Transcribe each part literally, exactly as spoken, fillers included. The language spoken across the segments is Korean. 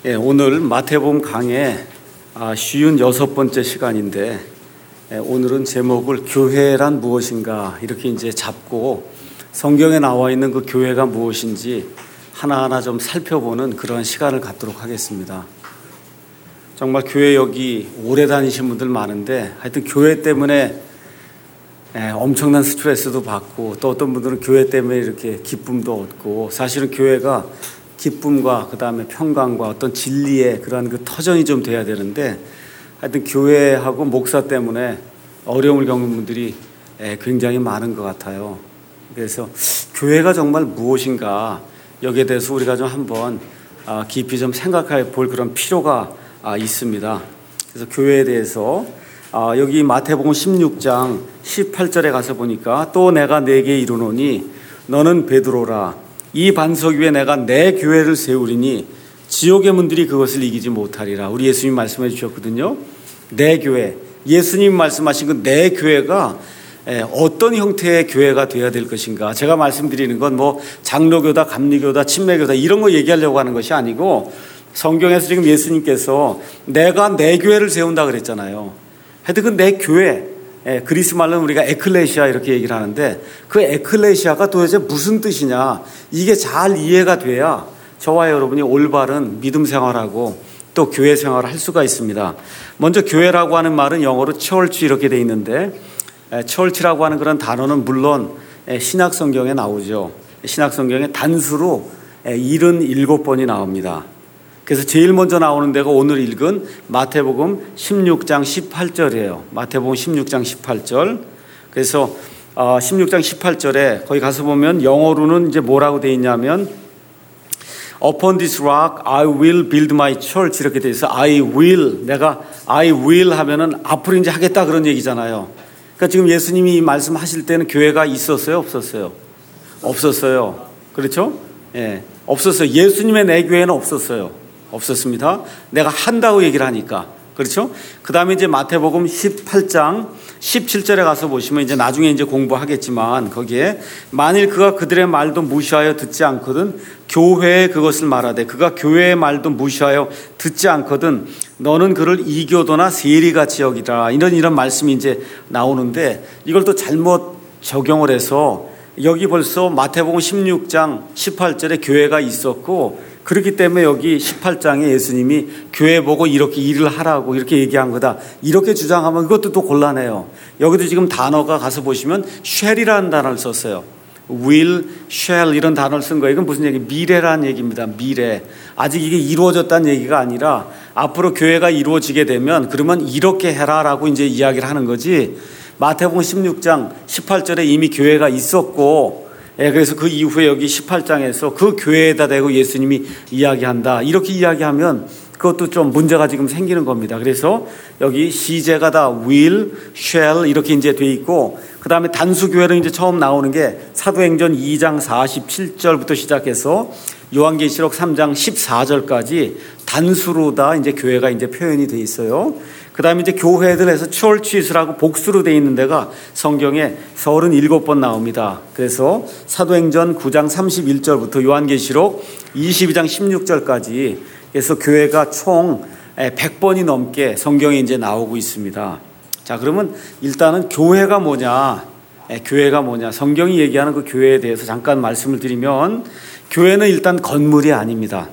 예, 오늘 마태복음 강의 쉬운 여섯 번째 시간인데 예, 오늘은 제목을 교회란 무엇인가 이렇게 이제 잡고 성경에 나와 있는 그 교회가 무엇인지 하나하나 좀 살펴보는 그런 시간을 갖도록 하겠습니다. 정말 교회 여기 오래 다니신 분들 많은데 하여튼 교회 때문에 예, 엄청난 스트레스도 받고 또 어떤 분들은 교회 때문에 이렇게 기쁨도 얻고 사실은 교회가 기쁨과 그 다음에 평강과 어떤 진리의 그러한 그 터전이 좀 돼야 되는데 하여튼 교회하고 목사 때문에 어려움을 겪는 분들이 굉장히 많은 것 같아요. 그래서 교회가 정말 무엇인가 여기에 대해서 우리가 좀 한번 깊이 좀 생각해 볼 그런 필요가 있습니다. 그래서 교회에 대해서 여기 마태복음 십육 장 십팔 절에 가서 보니까 또 내가 네게 이르노니 너는 베드로라 이 반석 위에 내가 내 교회를 세우리니 지옥의 문들이 그것을 이기지 못하리라. 우리 예수님 말씀해 주셨거든요. 내 교회, 예수님 말씀하신 그 내 교회가 어떤 형태의 교회가 되어야 될 것인가. 제가 말씀드리는 건 뭐 장로교다, 감리교다, 침례교다 이런 거 얘기하려고 하는 것이 아니고 성경에서 지금 예수님께서 내가 내 교회를 세운다 그랬잖아요. 하여튼 그 내 교회, 예, 그리스 말로는 우리가 에클레시아 이렇게 얘기를 하는데 그 에클레시아가 도대체 무슨 뜻이냐 이게 잘 이해가 돼야 저와 여러분이 올바른 믿음 생활하고 또 교회 생활을 할 수가 있습니다. 먼저 교회라고 하는 말은 영어로 church 이렇게 돼 있는데 예, church라고 하는 그런 단어는 물론 예, 신약 성경에 나오죠. 신약 성경에 단수로 예, 칠십칠 번이 나옵니다. 그래서 제일 먼저 나오는 데가 오늘 읽은 마태복음 십육 장 십팔 절이에요. 마태복음 십육 장 십팔 절. 그래서 십육 장 십팔 절에 거기 가서 보면 영어로는 이제 뭐라고 돼 있냐면 Upon this rock I will build my church 이렇게 돼 있어. I will 내가 I will 하면은 앞으로 이제 하겠다 그런 얘기잖아요. 그러니까 지금 예수님이 이 말씀하실 때는 교회가 있었어요, 없었어요? 없었어요. 그렇죠? 예, 없었어요. 예수님의 내 교회는 없었어요. 없었습니다. 내가 한다고 얘기를 하니까. 그렇죠? 그 다음에 이제 마태복음 십팔 장 십칠 절에 가서 보시면 이제 나중에 이제 공부하겠지만 거기에 만일 그가 그들의 말도 무시하여 듣지 않거든 교회에 그것을 말하되 그가 교회의 말도 무시하여 듣지 않거든 너는 그를 이교도나 세리같이 여기라. 이런 이런 말씀이 이제 나오는데 이걸 또 잘못 적용을 해서 여기 벌써 마태복음 십육 장 십팔 절에 교회가 있었고 그렇기 때문에 여기 십팔 장에 예수님이 교회 보고 이렇게 일을 하라고 이렇게 얘기한 거다. 이렇게 주장하면 이것도 또 곤란해요. 여기도 지금 단어가 가서 보시면 shall이라는 단어를 썼어요. will, shall 이런 단어를 쓴 거예요. 이건 무슨 얘기? 미래라는 얘기입니다. 미래. 아직 이게 이루어졌다는 얘기가 아니라 앞으로 교회가 이루어지게 되면 그러면 이렇게 해라라고 이제 이야기를 하는 거지. 마태복음 십육 장 십팔 절에 이미 교회가 있었고 예, 그래서 그 이후에 여기 십팔 장에서 그 교회에다 대고 예수님이 이야기한다. 이렇게 이야기하면 그것도 좀 문제가 지금 생기는 겁니다. 그래서 여기 시제가 다 will, shall 이렇게 이제 돼 있고 그 다음에 단수 교회는 이제 처음 나오는 게 사도행전 이 장 사십칠 절부터 시작해서 요한계시록 삼 장 십사 절까지 단수로 다 이제 교회가 이제 표현이 돼 있어요. 그 다음에 이제 교회들에서 churches라고 복수로 되어 있는 데가 성경에 서른일곱 번 나옵니다. 그래서 사도행전 구 장 삼십일 절부터 요한계시록 이십이 장 십육 절까지 그래서 교회가 총 백 번이 넘게 성경에 이제 나오고 있습니다. 자, 그러면 일단은 교회가 뭐냐? 교회가 뭐냐? 성경이 얘기하는 그 교회에 대해서 잠깐 말씀을 드리면 교회는 일단 건물이 아닙니다.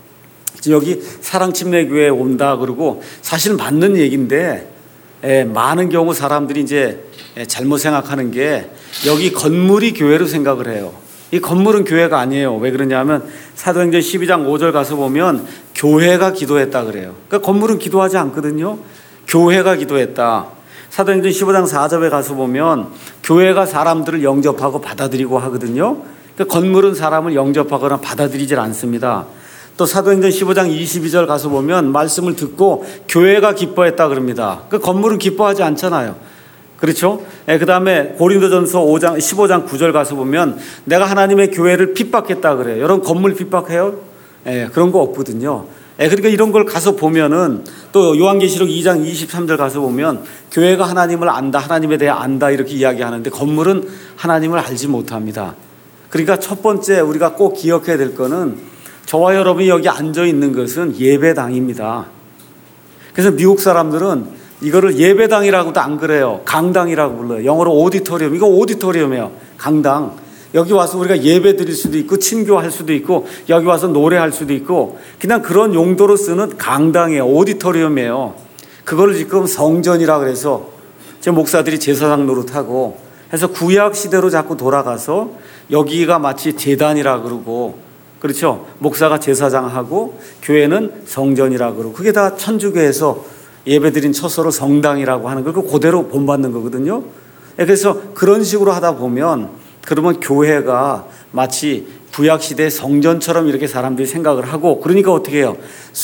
여기 사랑침례교회에 온다 그러고 사실 맞는 얘기인데 에, 많은 경우 사람들이 이제 잘못 생각하는 게 여기 건물이 교회로 생각을 해요. 이 건물은 교회가 아니에요. 왜 그러냐면 사도행전 십이 장 오 절 가서 보면 교회가 기도했다 그래요. 그러니까 건물은 기도하지 않거든요. 교회가 기도했다. 사도행전 십오 장 사 절에 가서 보면 교회가 사람들을 영접하고 받아들이고 하거든요. 그러니까 건물은 사람을 영접하거나 받아들이질 않습니다. 또 사도행전 십오 장 이십이 절 가서 보면 말씀을 듣고 교회가 기뻐했다 그럽니다. 그 건물은 기뻐하지 않잖아요. 그렇죠? 예, 그 다음에 고린도전서 오 장 십오 장 구 절 가서 보면 내가 하나님의 교회를 핍박했다 그래요. 여러분 건물 핍박해요? 예, 그런 거 없거든요. 예, 그러니까 이런 걸 가서 보면은 또 요한계시록 이 장 이십삼 절 가서 보면 교회가 하나님을 안다, 하나님에 대해 안다 이렇게 이야기하는데 건물은 하나님을 알지 못합니다. 그러니까 첫 번째 우리가 꼭 기억해야 될 거는 저와 여러분이 여기 앉아 있는 것은 예배당입니다. 그래서 미국 사람들은 이거를 예배당이라고도 안 그래요. 강당이라고 불러요. 영어로 오디토리움. 이거 오디토리움이에요. 강당. 여기 와서 우리가 예배 드릴 수도 있고 친교할 수도 있고 여기 와서 노래할 수도 있고 그냥 그런 용도로 쓰는 강당이에요. 오디토리움이에요. 그걸 지금 성전이라 그래서 제 목사들이 제사장 노릇하고 해서 구약 시대로 자꾸 돌아가서 여기가 마치 제단이라 그러고 그렇죠. 목사가 제사장하고 교회는 성전이라 그러고 그게 다 천주교에서 예배드린 처소로 성당이라고 하는 걸 그대로 본받는 거거든요. 그래서 그런 식으로 하다 보면 그러면 교회가 마치 구약시대 성전처럼 이렇게 사람들이 생각을 하고 그러니까 어떻게 해요?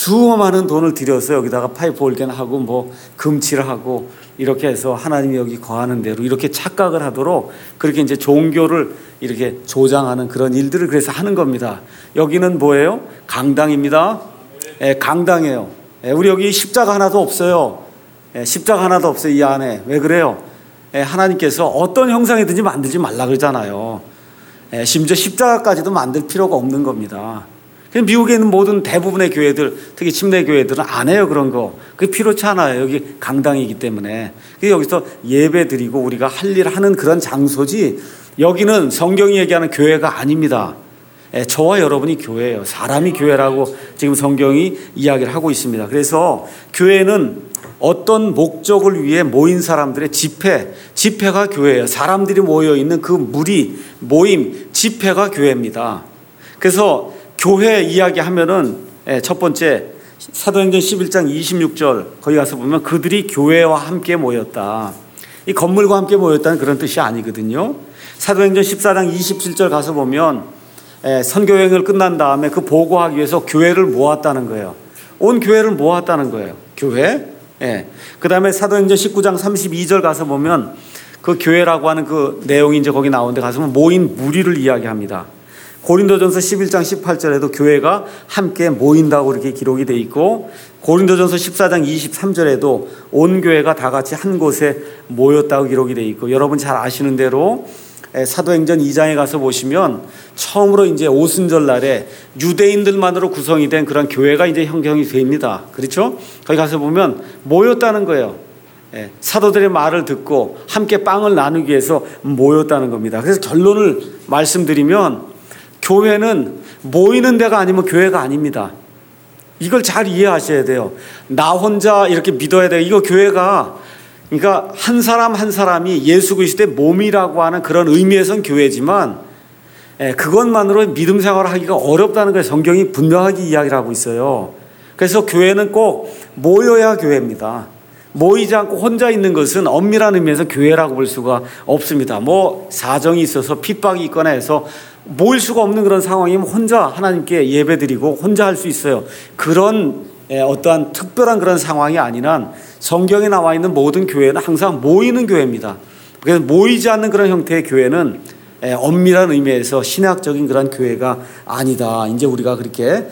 수많은 돈을 들여서 여기다가 파이프 올겐하고 뭐 금칠을 하고 이렇게 해서 하나님이 여기 거하는 대로 이렇게 착각을 하도록 그렇게 이제 종교를 이렇게 조장하는 그런 일들을 그래서 하는 겁니다. 여기는 뭐예요? 강당입니다. 예, 강당이에요. 예, 우리 여기 십자가 하나도 없어요. 예, 십자가 하나도 없어요. 이 안에. 왜 그래요? 예, 하나님께서 어떤 형상이든지 만들지 말라 그러잖아요. 예, 심지어 십자가까지도 만들 필요가 없는 겁니다. 미국에 있는 모든 대부분의 교회들, 특히 침례 교회들은 안 해요, 그런 거. 그게 필요치 않아요. 여기 강당이기 때문에. 여기서 예배 드리고 우리가 할 일 하는 그런 장소지 여기는 성경이 얘기하는 교회가 아닙니다. 예, 저와 여러분이 교회예요. 사람이 교회라고 지금 성경이 이야기를 하고 있습니다. 그래서 교회는 어떤 목적을 위해 모인 사람들의 집회, 집회가 교회예요. 사람들이 모여있는 그 무리, 모임, 집회가 교회입니다. 그래서 교회 이야기하면은 첫 번째 사도행전 십일 장 이십육 절 거기 가서 보면 그들이 교회와 함께 모였다. 이 건물과 함께 모였다는 그런 뜻이 아니거든요. 사도행전 십사 장 이십칠 절 가서 보면 선교여행을 끝난 다음에 그 보고하기 위해서 교회를 모았다는 거예요. 온 교회를 모았다는 거예요. 교회. 예. 그 다음에 사도행전 십구 장 삼십이 절 가서 보면 그 교회라고 하는 그 내용이 이제 거기 나오는데 가서 보면 모인 무리를 이야기합니다. 고린도전서 십일 장 십팔 절에도 교회가 함께 모인다고 이렇게 기록이 돼 있고 고린도전서 십사 장 이십삼 절에도 온 교회가 다 같이 한 곳에 모였다고 기록이 돼 있고 여러분 잘 아시는 대로 사도행전 이 장에 가서 보시면 처음으로 이제 오순절 날에 유대인들만으로 구성이 된 그런 교회가 이제 형성이 됩니다. 그렇죠? 거기 가서 보면 모였다는 거예요. 사도들의 말을 듣고 함께 빵을 나누기 위해서 모였다는 겁니다. 그래서 결론을 말씀드리면 교회는 모이는 데가 아니면 교회가 아닙니다. 이걸 잘 이해하셔야 돼요. 나 혼자 이렇게 믿어야 돼요. 이거 교회가 그러니까 한 사람 한 사람이 예수 그리스도의 몸이라고 하는 그런 의미에선 교회지만 그것만으로 믿음 생활을 하기가 어렵다는 걸 성경이 분명하게 이야기를 하고 있어요. 그래서 교회는 꼭 모여야 교회입니다. 모이지 않고 혼자 있는 것은 엄밀한 의미에서 교회라고 볼 수가 없습니다. 뭐 사정이 있어서 핍박이 있거나 해서 모일 수가 없는 그런 상황이면 혼자 하나님께 예배드리고 혼자 할 수 있어요. 그런 어떠한 특별한 그런 상황이 아니란 성경에 나와 있는 모든 교회는 항상 모이는 교회입니다. 그래서 모이지 않는 그런 형태의 교회는 엄밀한 의미에서 신학적인 그런 교회가 아니다. 이제 우리가 그렇게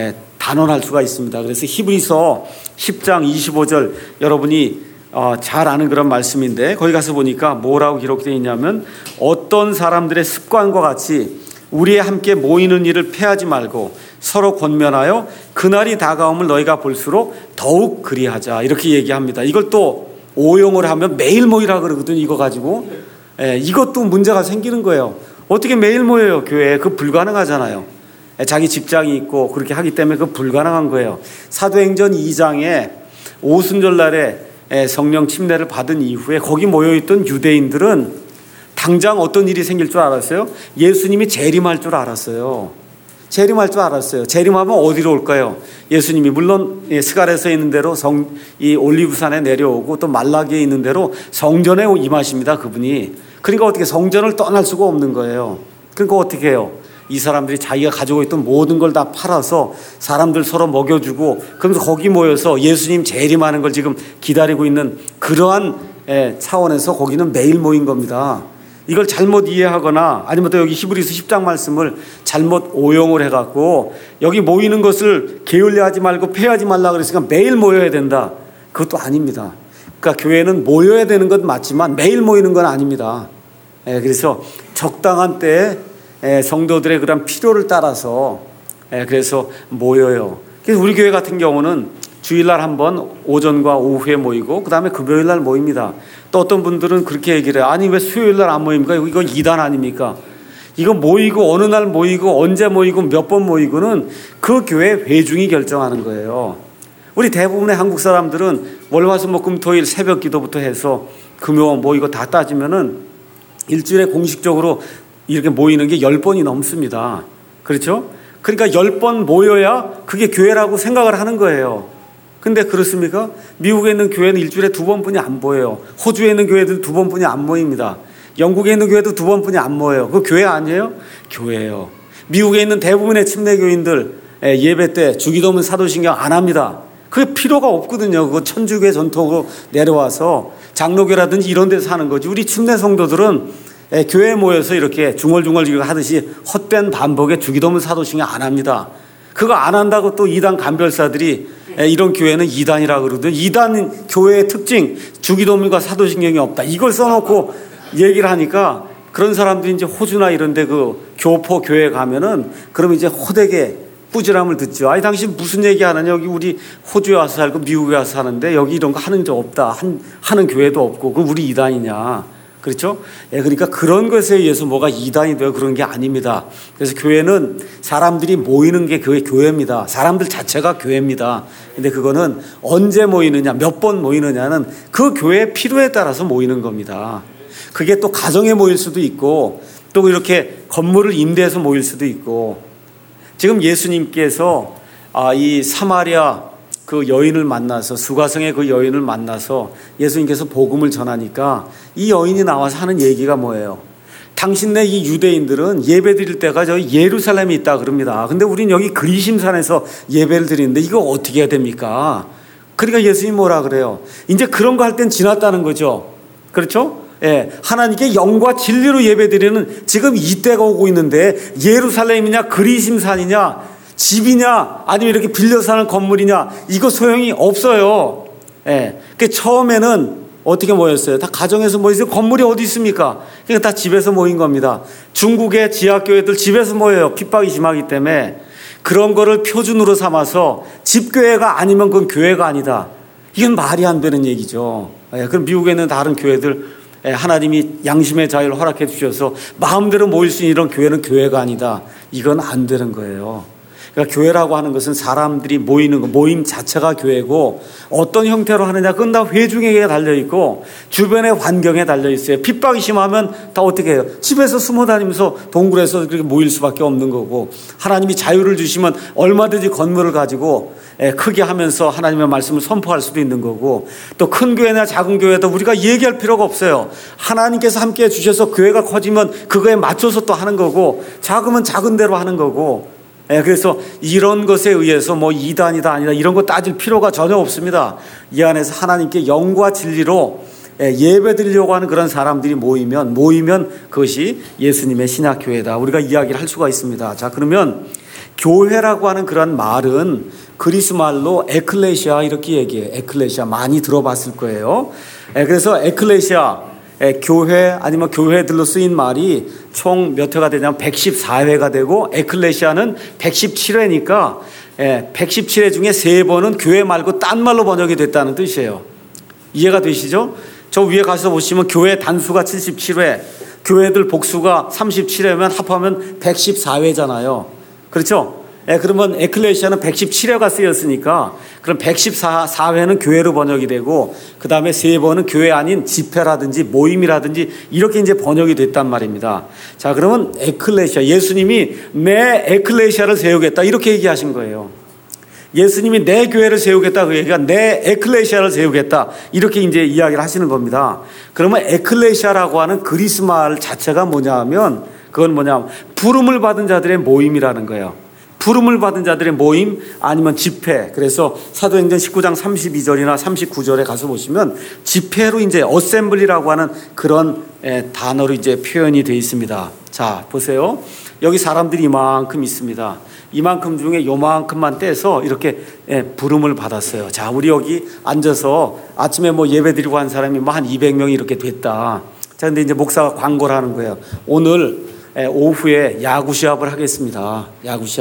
단언할 수가 있습니다. 그래서 히브리서 십 장 이십오 절 여러분이 잘 아는 그런 말씀인데 거기 가서 보니까 뭐라고 기록되어 있냐면 어떤 사람들의 습관과 같이 우리의 함께 모이는 일을 패하지 말고 서로 권면하여 그날이 다가옴을 너희가 볼수록 더욱 그리하자 이렇게 얘기합니다. 이걸 또 오용을 하면 매일 모이라 그러거든요. 이거 가지고 예, 이것도 문제가 생기는 거예요. 어떻게 매일 모여요 교회에? 그거 불가능하잖아요. 예, 자기 직장이 있고 그렇게 하기 때문에 그거 불가능한 거예요. 사도행전 이 장에 오순절 날에 성령 침례를 받은 이후에 거기 모여있던 유대인들은 당장 어떤 일이 생길 줄 알았어요? 예수님이 재림할 줄 알았어요. 재림할 줄 알았어요. 재림하면 어디로 올까요? 예수님이 물론 스가랴서에 있는 대로 성, 이 올리브산에 내려오고 또 말라기에 있는 대로 성전에 임하십니다. 그분이. 그러니까 어떻게 성전을 떠날 수가 없는 거예요. 그러니까 어떻게 해요? 이 사람들이 자기가 가지고 있던 모든 걸 다 팔아서 사람들 서로 먹여주고 그러면서 거기 모여서 예수님 재림하는 걸 지금 기다리고 있는 그러한 차원에서 거기는 매일 모인 겁니다. 이걸 잘못 이해하거나 아니면 또 여기 히브리서 십 장 말씀을 잘못 오용을 해갖고 여기 모이는 것을 게을리하지 말고 패하지 말라 그랬으니까 매일 모여야 된다. 그것도 아닙니다. 그러니까 교회는 모여야 되는 건 맞지만 매일 모이는 건 아닙니다. 그래서 적당한 때에 성도들의 그런 필요를 따라서 예, 그래서 모여요. 그래서 우리 교회 같은 경우는 주일날 한 번 오전과 오후에 모이고 그 다음에 금요일날 모입니다. 또 어떤 분들은 그렇게 얘기를 해요. 아니 왜 수요일날 안 모입니까? 이거 이단 아닙니까? 이거 모이고 어느 날 모이고 언제 모이고 몇 번 모이고는 그 교회 회중이 결정하는 거예요. 우리 대부분의 한국 사람들은 월화수목금토일 새벽 기도부터 해서 금요 모이고 다 따지면은 일주일에 공식적으로 이렇게 모이는 게 열 번이 넘습니다. 그렇죠? 그러니까 열 번 모여야 그게 교회라고 생각을 하는 거예요. 근데 그렇습니까? 미국에 있는 교회는 일주일에 두 번뿐이 안 모여요. 호주에 있는 교회도 두 번뿐이 안 모입니다. 영국에 있는 교회도 두 번뿐이 안 모여요. 그거 교회 아니에요? 교회예요. 미국에 있는 대부분의 침례교인들 예배 때 주기도문 사도신경 안 합니다. 그게 필요가 없거든요. 그거 천주교의 전통으로 내려와서 장로교라든지 이런 데서 하는 거지. 우리 침례 성도들은 교회에 모여서 이렇게 중얼중얼 하듯이 헛된 반복에 주기도문 사도신경 안 합니다. 그거 안 한다고 또 이단 간별사들이 이런 교회는 이단이라고 그러거든요. 이단 교회의 특징, 주기도문과 사도신경이 없다. 이걸 써놓고 얘기를 하니까 그런 사람들이 이제 호주나 이런 데 그 교포 교회 가면은 그럼 이제 호되게 꾸지람을 듣죠. 아니, 당신 무슨 얘기 하느냐. 여기 우리 호주에 와서 살고 미국에 와서 사는데 여기 이런 거 하는 적 없다. 한, 하는 교회도 없고. 그럼 우리 이단이냐. 그렇죠? 예, 그러니까 그런 것에 의해서 뭐가 이단이 되어 그런 게 아닙니다. 그래서 교회는 사람들이 모이는 게 교회, 교회입니다. 사람들 자체가 교회입니다. 근데 그거는 언제 모이느냐, 몇 번 모이느냐는 그 교회의 필요에 따라서 모이는 겁니다. 그게 또 가정에 모일 수도 있고 또 이렇게 건물을 임대해서 모일 수도 있고 지금 예수님께서 아, 이 사마리아 그 여인을 만나서 수가성의 그 여인을 만나서 예수님께서 복음을 전하니까 이 여인이 나와서 하는 얘기가 뭐예요? 당신네 이 유대인들은 예배 드릴 때가 저희 예루살렘에 있다 그럽니다. 근데 우린 여기 그리심산에서 예배를 드리는데 이거 어떻게 해야 됩니까? 그러니까 예수님이 뭐라 그래요? 이제 그런 거 할 땐 지났다는 거죠. 그렇죠? 예, 하나님께 영과 진리로 예배드리는 지금 이때가 오고 있는데 예루살렘이냐 그리심산이냐 집이냐 아니면 이렇게 빌려 사는 건물이냐 이거 소용이 없어요. 예, 그 처음에는 어떻게 모였어요? 다 가정에서 모였어요. 건물이 어디 있습니까? 그러니까 다 집에서 모인 겁니다. 중국의 지하교회들 집에서 모여요. 핍박이 심하기 때문에 그런 거를 표준으로 삼아서 집교회가 아니면 그건 교회가 아니다. 이건 말이 안 되는 얘기죠. 예, 그럼 미국에 있는 다른 교회들 하나님이 양심의 자유를 허락해 주셔서 마음대로 모일 수 있는 이런 교회는 교회가 아니다. 이건 안 되는 거예요. 그러니까 교회라고 하는 것은 사람들이 모이는 거, 모임 자체가 교회고 어떤 형태로 하느냐 그건 다 회중에게 달려있고 주변의 환경에 달려있어요. 핍박이 심하면 다 어떻게 해요? 집에서 숨어 다니면서 동굴에서 그렇게 모일 수밖에 없는 거고 하나님이 자유를 주시면 얼마든지 건물을 가지고 크게 하면서 하나님의 말씀을 선포할 수도 있는 거고 또 큰 교회나 작은 교회도 우리가 얘기할 필요가 없어요. 하나님께서 함께 해주셔서 교회가 커지면 그거에 맞춰서 또 하는 거고 작으면 작은 대로 하는 거고 그래서 이런 것에 의해서 뭐 이단이다 아니다 이런 거 따질 필요가 전혀 없습니다. 이 안에서 하나님께 영과 진리로 예배 드리려고 하는 그런 사람들이 모이면 모이면 그것이 예수님의 신약교회다. 우리가 이야기를 할 수가 있습니다. 자, 그러면 교회라고 하는 그런 말은 그리스 말로 에클레시아 이렇게 얘기해요. 에클레시아 많이 들어봤을 거예요. 그래서 에클레시아 교회 아니면 교회들로 쓰인 말이 총 몇 회가 되냐면 백십사 회가 되고 에클레시아는 백십칠 회니까 백십칠 회 중에 세 번은 교회 말고 딴 말로 번역이 됐다는 뜻이에요. 이해가 되시죠? 저 위에 가서 보시면 교회 단수가 칠십칠 회, 교회들 복수가 삼십칠 회면 합하면 백십사 회잖아요. 그렇죠? 예, 그러면 에클레시아는 백십칠 회가 쓰였으니까 그럼 백십사 회는 교회로 번역이 되고 그 다음에 세 번은 교회 아닌 집회라든지 모임이라든지 이렇게 이제 번역이 됐단 말입니다. 자, 그러면 에클레시아, 예수님이 내 에클레시아를 세우겠다 이렇게 얘기하신 거예요. 예수님이 내 교회를 세우겠다 그 얘기가 내 에클레시아를 세우겠다 이렇게 이제 이야기를 하시는 겁니다. 그러면 에클레시아라고 하는 그리스 말 자체가 뭐냐 하면 그건 뭐냐 하면 부름을 받은 자들의 모임이라는 거예요. 부름을 받은 자들의 모임 아니면 집회. 그래서 사도행전 십구 장 삼십이 절이나 삼십구 절에 가서 보시면 집회로 이제 어셈블리라고 하는 그런 단어로 이제 표현이 되어 있습니다. 자, 보세요. 여기 사람들이 이만큼 있습니다. 이만큼 중에 요만큼만 떼서 이렇게 부름을 받았어요. 자, 우리 여기 앉아서 아침에 뭐 예배 드리고 한 사람이 뭐 한 이백 명이 이렇게 됐다. 자, 근데 이제 목사가 광고를 하는 거예요. 오늘 오후에 야구 시합을 하겠습니다. 야구 시합.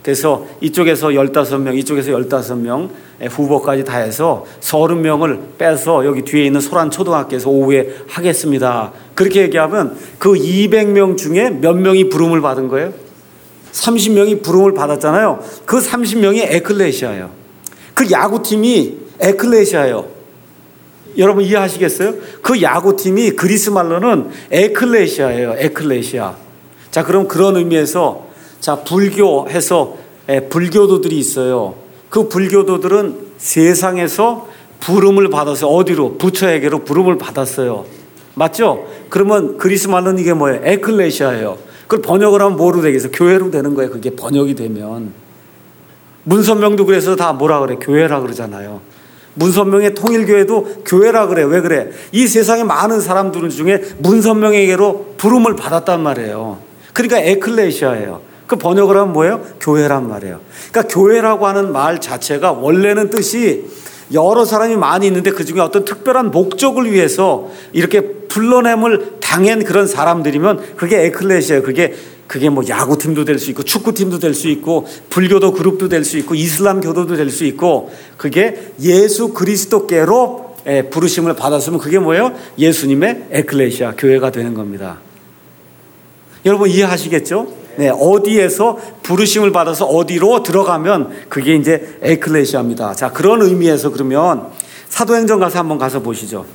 그래서 이쪽에서 열다섯 명, 이쪽에서 열다섯 명 후보까지 다 해서 서른 명을 빼서 여기 뒤에 있는 소란초등학교에서 오후에 하겠습니다. 그렇게 얘기하면 그 이백 명 중에 몇 명이 부름을 받은 거예요? 삼십 명이 부름을 받았잖아요. 그 삼십 명이 에클레시아예요. 그 야구팀이 에클레시아예요. 여러분 이해하시겠어요? 그 야구팀이 그리스 말로는 에클레시아예요. 에클레시아. 자, 그럼 그런 의미에서 자, 불교해서 에, 불교도들이 있어요. 그 불교도들은 세상에서 부름을 받아서 어디로? 부처에게로 부름을 받았어요. 맞죠? 그러면 그리스 말로는 이게 뭐예요? 에클레시아예요. 그걸 번역을 하면 뭐로 되겠어요? 교회로 되는 거예요. 그게 번역이 되면. 문선명도 그래서 다 뭐라 그래? 교회라 그러잖아요. 문선명의 통일교회도 교회라 그래. 왜 그래? 이 세상에 많은 사람들 중에 문선명에게로 부름을 받았단 말이에요. 그러니까 에클레시아예요. 그 번역을 하면 뭐예요? 교회란 말이에요. 그러니까 교회라고 하는 말 자체가 원래는 뜻이 여러 사람이 많이 있는데 그중에 어떤 특별한 목적을 위해서 이렇게 불러냄을 당한 그런 사람들이면 그게 에클레시아예요. 그게 그게 뭐 야구팀도 될 수 있고 축구팀도 될 수 있고 불교도 그룹도 될 수 있고 이슬람 교도도 될 수 있고 그게 예수 그리스도께로 부르심을 받았으면 그게 뭐예요? 예수님의 에클레시아 교회가 되는 겁니다. 여러분 이해하시겠죠? 네, 어디에서 부르심을 받아서 어디로 들어가면 그게 이제 에클레시아입니다. 자, 그런 의미에서 그러면 사도행전 가서 한번 가서 보시죠.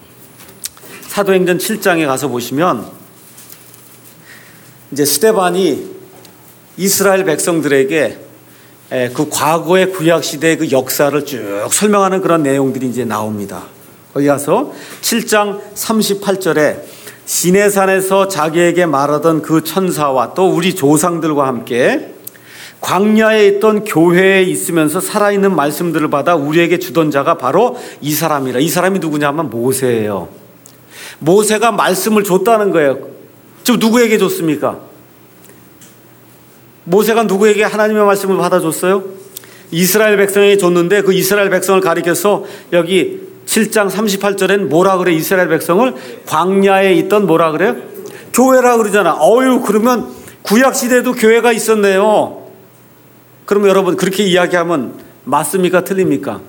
사도행전 칠 장에 가서 보시면 이제 스데반이 이스라엘 백성들에게 그 과거의 구약 시대의 그 역사를 쭉 설명하는 그런 내용들이 이제 나옵니다. 거기 가서 칠 장 삼십팔 절에 시내산에서 자기에게 말하던 그 천사와 또 우리 조상들과 함께 광야에 있던 교회에 있으면서 살아있는 말씀들을 받아 우리에게 주던 자가 바로 이 사람이라. 이 사람이 누구냐 하면 모세예요. 모세가 말씀을 줬다는 거예요. 지금 누구에게 줬습니까? 모세가 누구에게 하나님의 말씀을 받아줬어요? 이스라엘 백성에게 줬는데 그 이스라엘 백성을 가리켜서 여기 칠 장 삼십팔 절엔 뭐라 그래? 이스라엘 백성을 광야에 있던 뭐라 그래요? 교회라 그러잖아. 어유 그러면 구약 시대에도 교회가 있었네요. 그럼 여러분 그렇게 이야기하면 맞습니까? 틀립니까?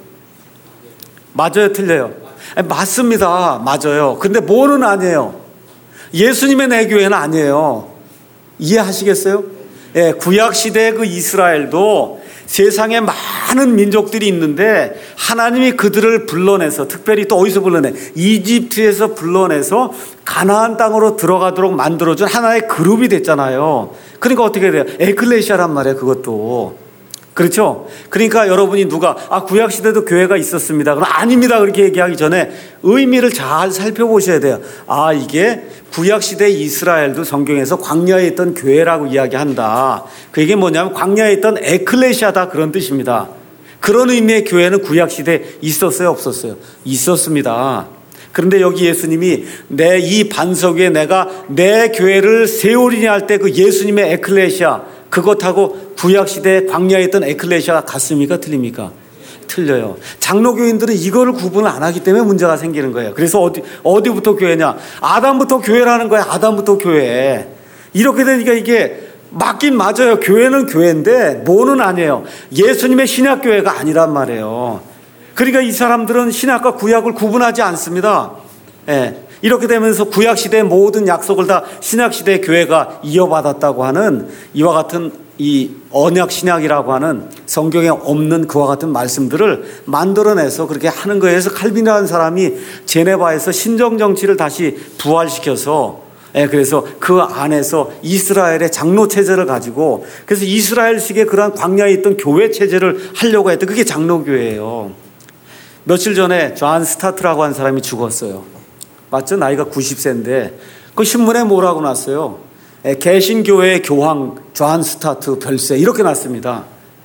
맞아요? 틀려요? 아니, 맞습니다. 맞아요. 근데 뭐는 아니에요. 예수님의 내 교회는 아니에요. 이해하시겠어요? 예, 구약 시대의 그 이스라엘도 세상에 많은 민족들이 있는데 하나님이 그들을 불러내서 특별히 또 어디서 불러내? 이집트에서 불러내서 가나안 땅으로 들어가도록 만들어준 하나의 그룹이 됐잖아요. 그러니까 어떻게 돼요? 에클레시아란 말이에요. 그것도. 그렇죠? 그러니까 여러분이 누가 아 구약 시대도 교회가 있었습니다. 그럼 아닙니다. 그렇게 얘기하기 전에 의미를 잘 살펴보셔야 돼요. 아 이게 구약 시대 이스라엘도 성경에서 광야에 있던 교회라고 이야기한다. 그게 뭐냐면 광야에 있던 에클레시아다 그런 뜻입니다. 그런 의미의 교회는 구약 시대에 있었어요? 없었어요? 있었습니다. 그런데 여기 예수님이 내 이 반석 위에 내가 내 교회를 세우리니 할 때 그 예수님의 에클레시아 그것하고 구약시대에 광야에 있던 에클레시아가 같습니까? 틀립니까? 틀려요. 장로교인들은 이거를 구분을 안 하기 때문에 문제가 생기는 거예요. 그래서 어디, 어디부터 교회냐? 아담부터 교회라는 거예요. 아담부터 교회. 이렇게 되니까 이게 맞긴 맞아요. 교회는 교회인데 뭐는 아니에요. 예수님의 신약교회가 아니란 말이에요. 그러니까 이 사람들은 신약과 구약을 구분하지 않습니다. 예. 이렇게 되면서 구약시대의 모든 약속을 다 신약시대의 교회가 이어받았다고 하는 이와 같은 이 언약신약이라고 하는 성경에 없는 그와 같은 말씀들을 만들어내서 그렇게 하는 거에 의해서 칼빈이라는 사람이 제네바에서 신정정치를 다시 부활시켜서 예, 그래서 그 안에서 이스라엘의 장로 체제를 가지고 그래서 이스라엘식의 그러한 광야에 있던 교회 체제를 하려고 했던 그게 장로교회예요. 며칠 전에 존 스타트라고 하는 사람이 죽었어요. 맞죠? 나이가 구십 세인데 그 신문에 뭐라고 났어요? 개신교회의 교황 존 스타트 별세 이렇게 났습니다.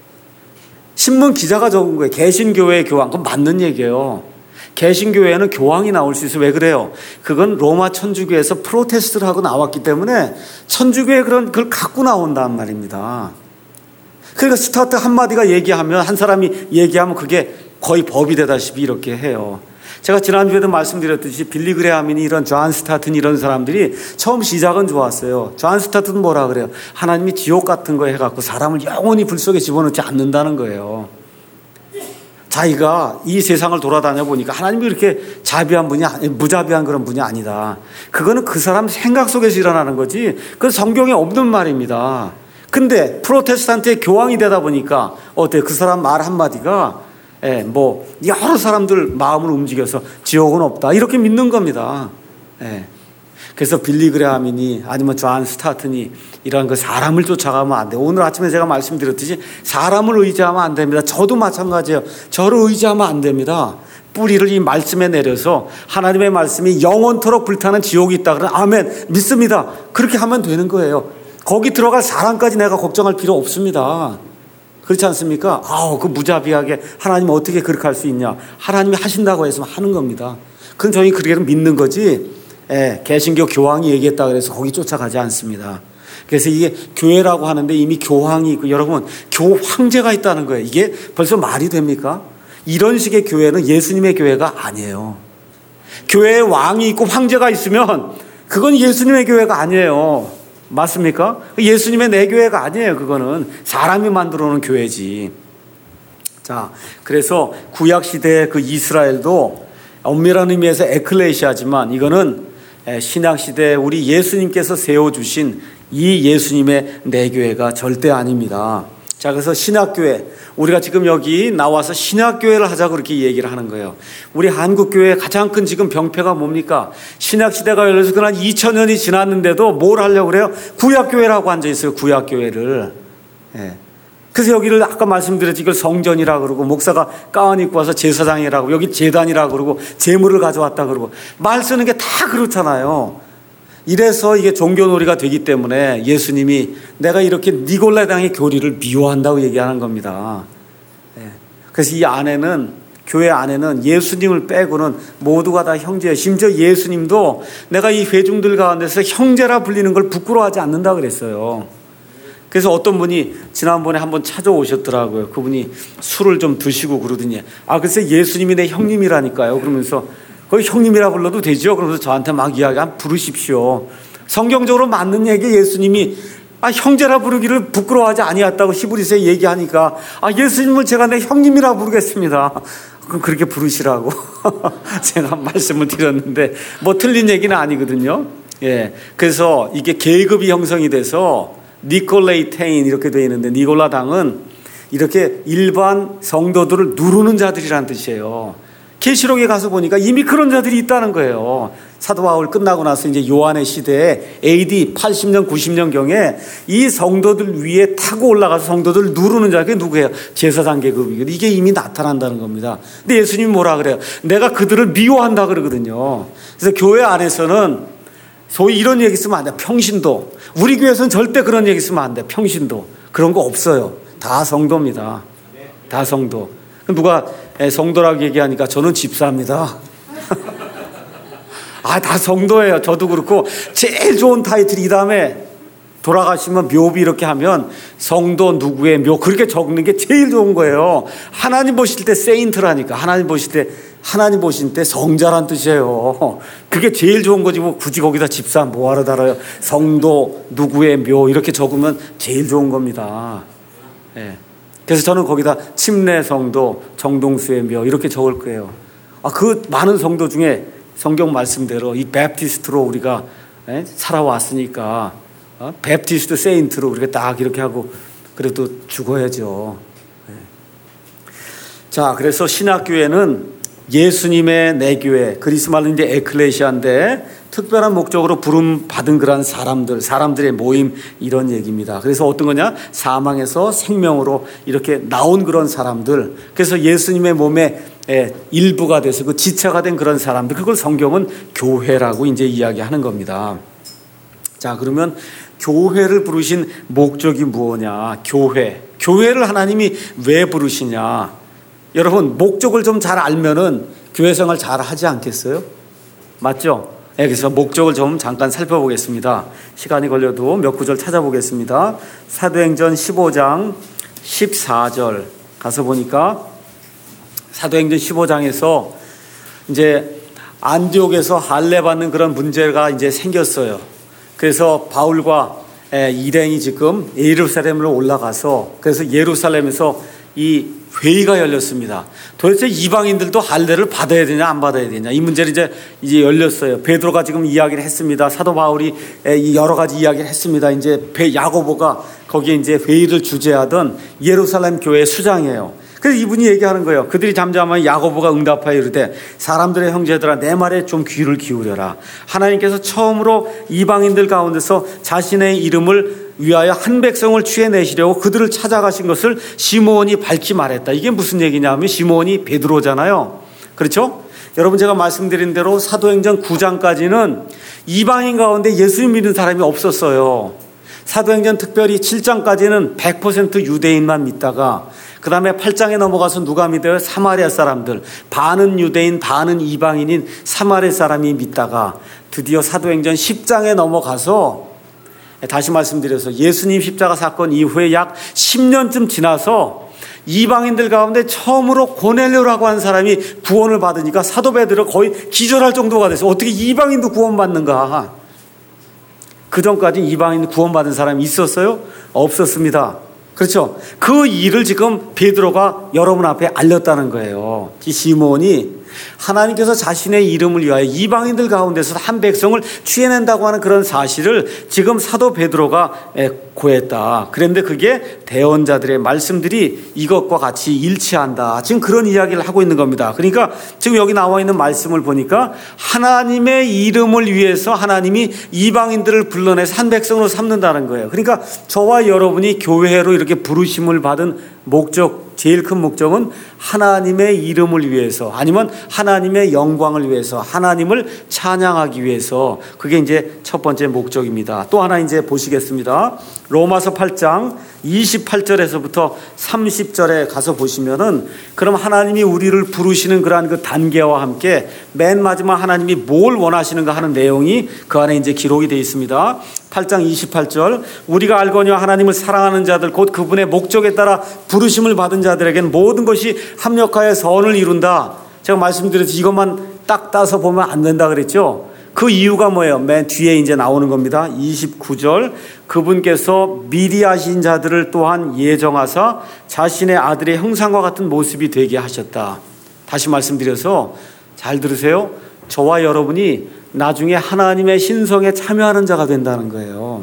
신문 기자가 적은 거예요. 개신교회의 교황. 그건 맞는 얘기예요. 개신교회에는 교황이 나올 수 있어요. 왜 그래요? 그건 로마 천주교에서 프로테스트를 하고 나왔기 때문에 천주교의 그런 걸 갖고 나온단 말입니다. 그러니까 스타트 한마디가 얘기하면 한 사람이 얘기하면 그게 거의 법이 되다시피 이렇게 해요. 제가 지난주에도 말씀드렸듯이 빌리 그레함이니 이런 존 스타튼 이런 사람들이 처음 시작은 좋았어요. 존 스타튼은 뭐라 그래요? 하나님이 지옥 같은 거 해갖고 사람을 영원히 불 속에 집어넣지 않는다는 거예요. 자기가 이 세상을 돌아다녀 보니까 하나님이 이렇게 자비한 분이 아니, 무자비한 그런 분이 아니다. 그거는 그 사람 생각 속에서 일어나는 거지 그건 성경에 없는 말입니다. 근데 프로테스탄트의 교황이 되다 보니까 어때? 그 사람 말 한마디가 예, 뭐 여러 사람들 마음을 움직여서 지옥은 없다 이렇게 믿는 겁니다. 예. 그래서 빌리 그레함이니 아니면 존 스타튼이 이런 그 사람을 쫓아가면 안 돼요. 오늘 아침에 제가 말씀드렸듯이 사람을 의지하면 안 됩니다. 저도 마찬가지예요. 저를 의지하면 안 됩니다. 뿌리를 이 말씀에 내려서 하나님의 말씀이 영원토록 불타는 지옥이 있다 그러면 아멘 믿습니다. 그렇게 하면 되는 거예요. 거기 들어갈 사람까지 내가 걱정할 필요 없습니다. 그렇지 않습니까? 아우 그 무자비하게 하나님 어떻게 그렇게 할 수 있냐. 하나님이 하신다고 해서 하는 겁니다. 그건 저희 그렇게 믿는 거지 예, 개신교 교황이 얘기했다 그래서 거기 쫓아가지 않습니다. 그래서 이게 교회라고 하는데 이미 교황이 있고 여러분 교황제가 있다는 거예요. 이게 벌써 말이 됩니까? 이런 식의 교회는 예수님의 교회가 아니에요. 교회에 왕이 있고 황제가 있으면 그건 예수님의 교회가 아니에요. 맞습니까? 예수님의 내 교회가 아니에요. 그거는 사람이 만들어 놓은 교회지. 자, 그래서 구약시대의 그 이스라엘도 엄밀한 의미에서 에클레시아지만 이거는 신약시대에 우리 예수님께서 세워주신 이 예수님의 내 교회가 절대 아닙니다. 자, 그래서 신약교회, 우리가 지금 여기 나와서 신약교회를 하자고 그렇게 얘기를 하는 거예요. 우리 한국교회의 가장 큰 지금 병폐가 뭡니까? 신약시대가 열려서 그한 이천 년이 지났는데도 뭘 하려고 그래요? 구약교회라고 앉아있어요. 구약교회를. 예. 그래서 여기를 아까 말씀드렸지 이걸 성전이라고 그러고 목사가 가운 입고 와서 제사장이라고 여기 제단이라고 그러고 제물을 가져왔다 그러고 말 쓰는 게 다 그렇잖아요. 이래서 이게 종교놀이가 되기 때문에 예수님이 내가 이렇게 니골라당의 교리를 미워한다고 얘기하는 겁니다. 그래서 이 안에는 교회 안에는 예수님을 빼고는 모두가 다 형제예요. 심지어 예수님도 내가 이 회중들 가운데서 형제라 불리는 걸 부끄러워하지 않는다 그랬어요. 그래서 어떤 분이 지난번에 한번 찾아오셨더라고요. 그분이 술을 좀 드시고 그러더니 아 글쎄 예수님이 내 형님이라니까요. 그러면서 거기 형님이라 불러도 되죠. 그러면서 저한테 막 이야기 한 부르십시오. 성경적으로 맞는 얘기 예수님이 아 형제라 부르기를 부끄러워하지 아니었다고 히브리서에 얘기하니까 아 예수님을 제가 내 형님이라 부르겠습니다. 그럼 그렇게 부르시라고 제가 말씀을 드렸는데 뭐 틀린 얘기는 아니거든요. 예, 그래서 이게 계급이 형성이 돼서 니콜레이테인 이렇게 되어 있는데 니골라당은 이렇게 일반 성도들을 누르는 자들이란 뜻이에요. 계시록에 가서 보니까 이미 그런 자들이 있다는 거예요. 사도 바울 끝나고 나서 이제 요한의 시대에 에이디 팔십 년 구십 년경에 이 성도들 위에 타고 올라가서 성도들을 누르는 자가 누구예요? 제사장 계급이거든요. 이게 이미 나타난다는 겁니다. 근데 예수님이 뭐라 그래요? 내가 그들을 미워한다 그러거든요. 그래서 교회 안에서는 소위 이런 얘기 쓰면 안 돼. 평신도. 우리 교회에서는 절대 그런 얘기 쓰면 안 돼. 평신도. 그런 거 없어요. 다 성도입니다. 다 성도. 누가 성도라고 얘기하니까 저는 집사입니다. 아, 다 성도예요. 저도 그렇고 제일 좋은 타이틀이 이 다음에 돌아가시면 묘비 이렇게 하면 성도 누구의 묘 그렇게 적는 게 제일 좋은 거예요. 하나님 보실 때 세인트라니까. 하나님 보실 때 하나님 보실 때 성자란 뜻이에요. 그게 제일 좋은 거지 뭐 굳이 거기다 집사 뭐하러 달아요. 성도 누구의 묘 이렇게 적으면 제일 좋은 겁니다. 예. 그래서 저는 거기다 침례 성도 정동수의 묘 이렇게 적을 거예요. 아, 그 많은 성도 중에 성경 말씀대로 이 베프티스트로 우리가 예? 살아왔으니까 어? 베프티스트 세인트로 우리가 딱 이렇게 하고 그래도 죽어야죠. 예. 자, 그래서 신학교회는 예수님의 내 교회, 그리스 말로 이제 에클레시아인데 특별한 목적으로 부름 받은 그런 사람들, 사람들의 모임 이런 얘기입니다. 그래서 어떤 거냐? 사망에서 생명으로 이렇게 나온 그런 사람들. 그래서 예수님의 몸의 일부가 돼서 그 지체가 된 그런 사람들. 그걸 성경은 교회라고 이제 이야기하는 겁니다. 자, 그러면 교회를 부르신 목적이 무엇냐? 교회. 교회를 하나님이 왜 부르시냐? 여러분 목적을 좀 잘 알면은 교회 생활 잘 하지 않겠어요? 맞죠? 네, 그래서 목적을 좀 잠깐 살펴보겠습니다. 시간이 걸려도 몇 구절 찾아보겠습니다. 사도행전 십오 장 십사 절 가서 보니까 사도행전 십오 장에서 이제 안디옥에서 할례 받는 그런 문제가 이제 생겼어요. 그래서 바울과 일행이 지금 예루살렘으로 올라가서 그래서 예루살렘에서 이 회의가 열렸습니다. 도대체 이방인들도 할례를 받아야 되냐 안 받아야 되냐 이 문제를 이제 이제 열렸어요. 베드로가 지금 이야기를 했습니다. 사도 바울이 여러 가지 이야기를 했습니다. 이제 야고보가 거기에 이제 회의를 주재하던 예루살렘 교회 수장이에요. 그래서 이분이 얘기하는 거예요. 그들이 잠잠하면 야고보가 응답하여 이르되 사람들의 형제들아 내 말에 좀 귀를 기울여라. 하나님께서 처음으로 이방인들 가운데서 자신의 이름을 위하여 한 백성을 취해내시려고 그들을 찾아가신 것을 시므온이 밝히 말했다. 이게 무슨 얘기냐면 시므온이 베드로잖아요. 그렇죠? 여러분 제가 말씀드린 대로 사도행전 구 장까지는 이방인 가운데 예수님 믿는 사람이 없었어요. 사도행전 특별히 칠 장까지는 백 퍼센트 유대인만 믿다가 그 다음에 팔 장에 넘어가서 누가 믿어요? 사마리아 사람들. 반은 유대인 반은 이방인인 사마리아 사람이 믿다가 드디어 사도행전 십 장에 넘어가서 다시 말씀드려서 예수님 십자가 사건 이후에 약 십 년쯤 지나서 이방인들 가운데 처음으로 고넬료라고 하는 사람이 구원을 받으니까 사도 베드로 거의 기절할 정도가 됐어요. 어떻게 이방인도 구원받는가? 그 전까지 이방인 구원받은 사람이 있었어요? 없었습니다. 그렇죠? 그 일을 지금 베드로가 여러분 앞에 알렸다는 거예요. 이 시몬이 하나님께서 자신의 이름을 위하여 이방인들 가운데서 한 백성을 취해낸다고 하는 그런 사실을 지금 사도 베드로가 고했다. 그런데 그게 대언자들의 말씀들이 이것과 같이 일치한다. 지금 그런 이야기를 하고 있는 겁니다. 그러니까 지금 여기 나와 있는 말씀을 보니까 하나님의 이름을 위해서 하나님이 이방인들을 불러내서 한 백성으로 삼는다는 거예요. 그러니까 저와 여러분이 교회로 이렇게 부르심을 받은 목적, 제일 큰 목적은 하나님의 이름을 위해서 아니면 하나님의 영광을 위해서 하나님을 찬양하기 위해서 그게 이제 첫 번째 목적입니다. 또 하나 이제 보시겠습니다. 로마서 팔 장 이십팔 절에서부터 삼십 절에 가서 보시면은 그럼 하나님이 우리를 부르시는 그러한 그 단계와 함께 맨 마지막 하나님이 뭘 원하시는가 하는 내용이 그 안에 이제 기록이 되어 있습니다. 팔 장 이십팔 절 우리가 알거니와 하나님을 사랑하는 자들 곧 그분의 목적에 따라 부르심을 받은 자들에게는 모든 것이 합력하여 선을 이룬다. 제가 말씀드렸듯이 이것만 딱 따서 보면 안 된다 그랬죠. 그 이유가 뭐예요? 맨 뒤에 이제 나오는 겁니다. 이십구 절 그분께서 미리 하신 자들을 또한 예정하사 자신의 아들의 형상과 같은 모습이 되게 하셨다. 다시 말씀드려서 잘 들으세요. 저와 여러분이 나중에 하나님의 신성에 참여하는 자가 된다는 거예요.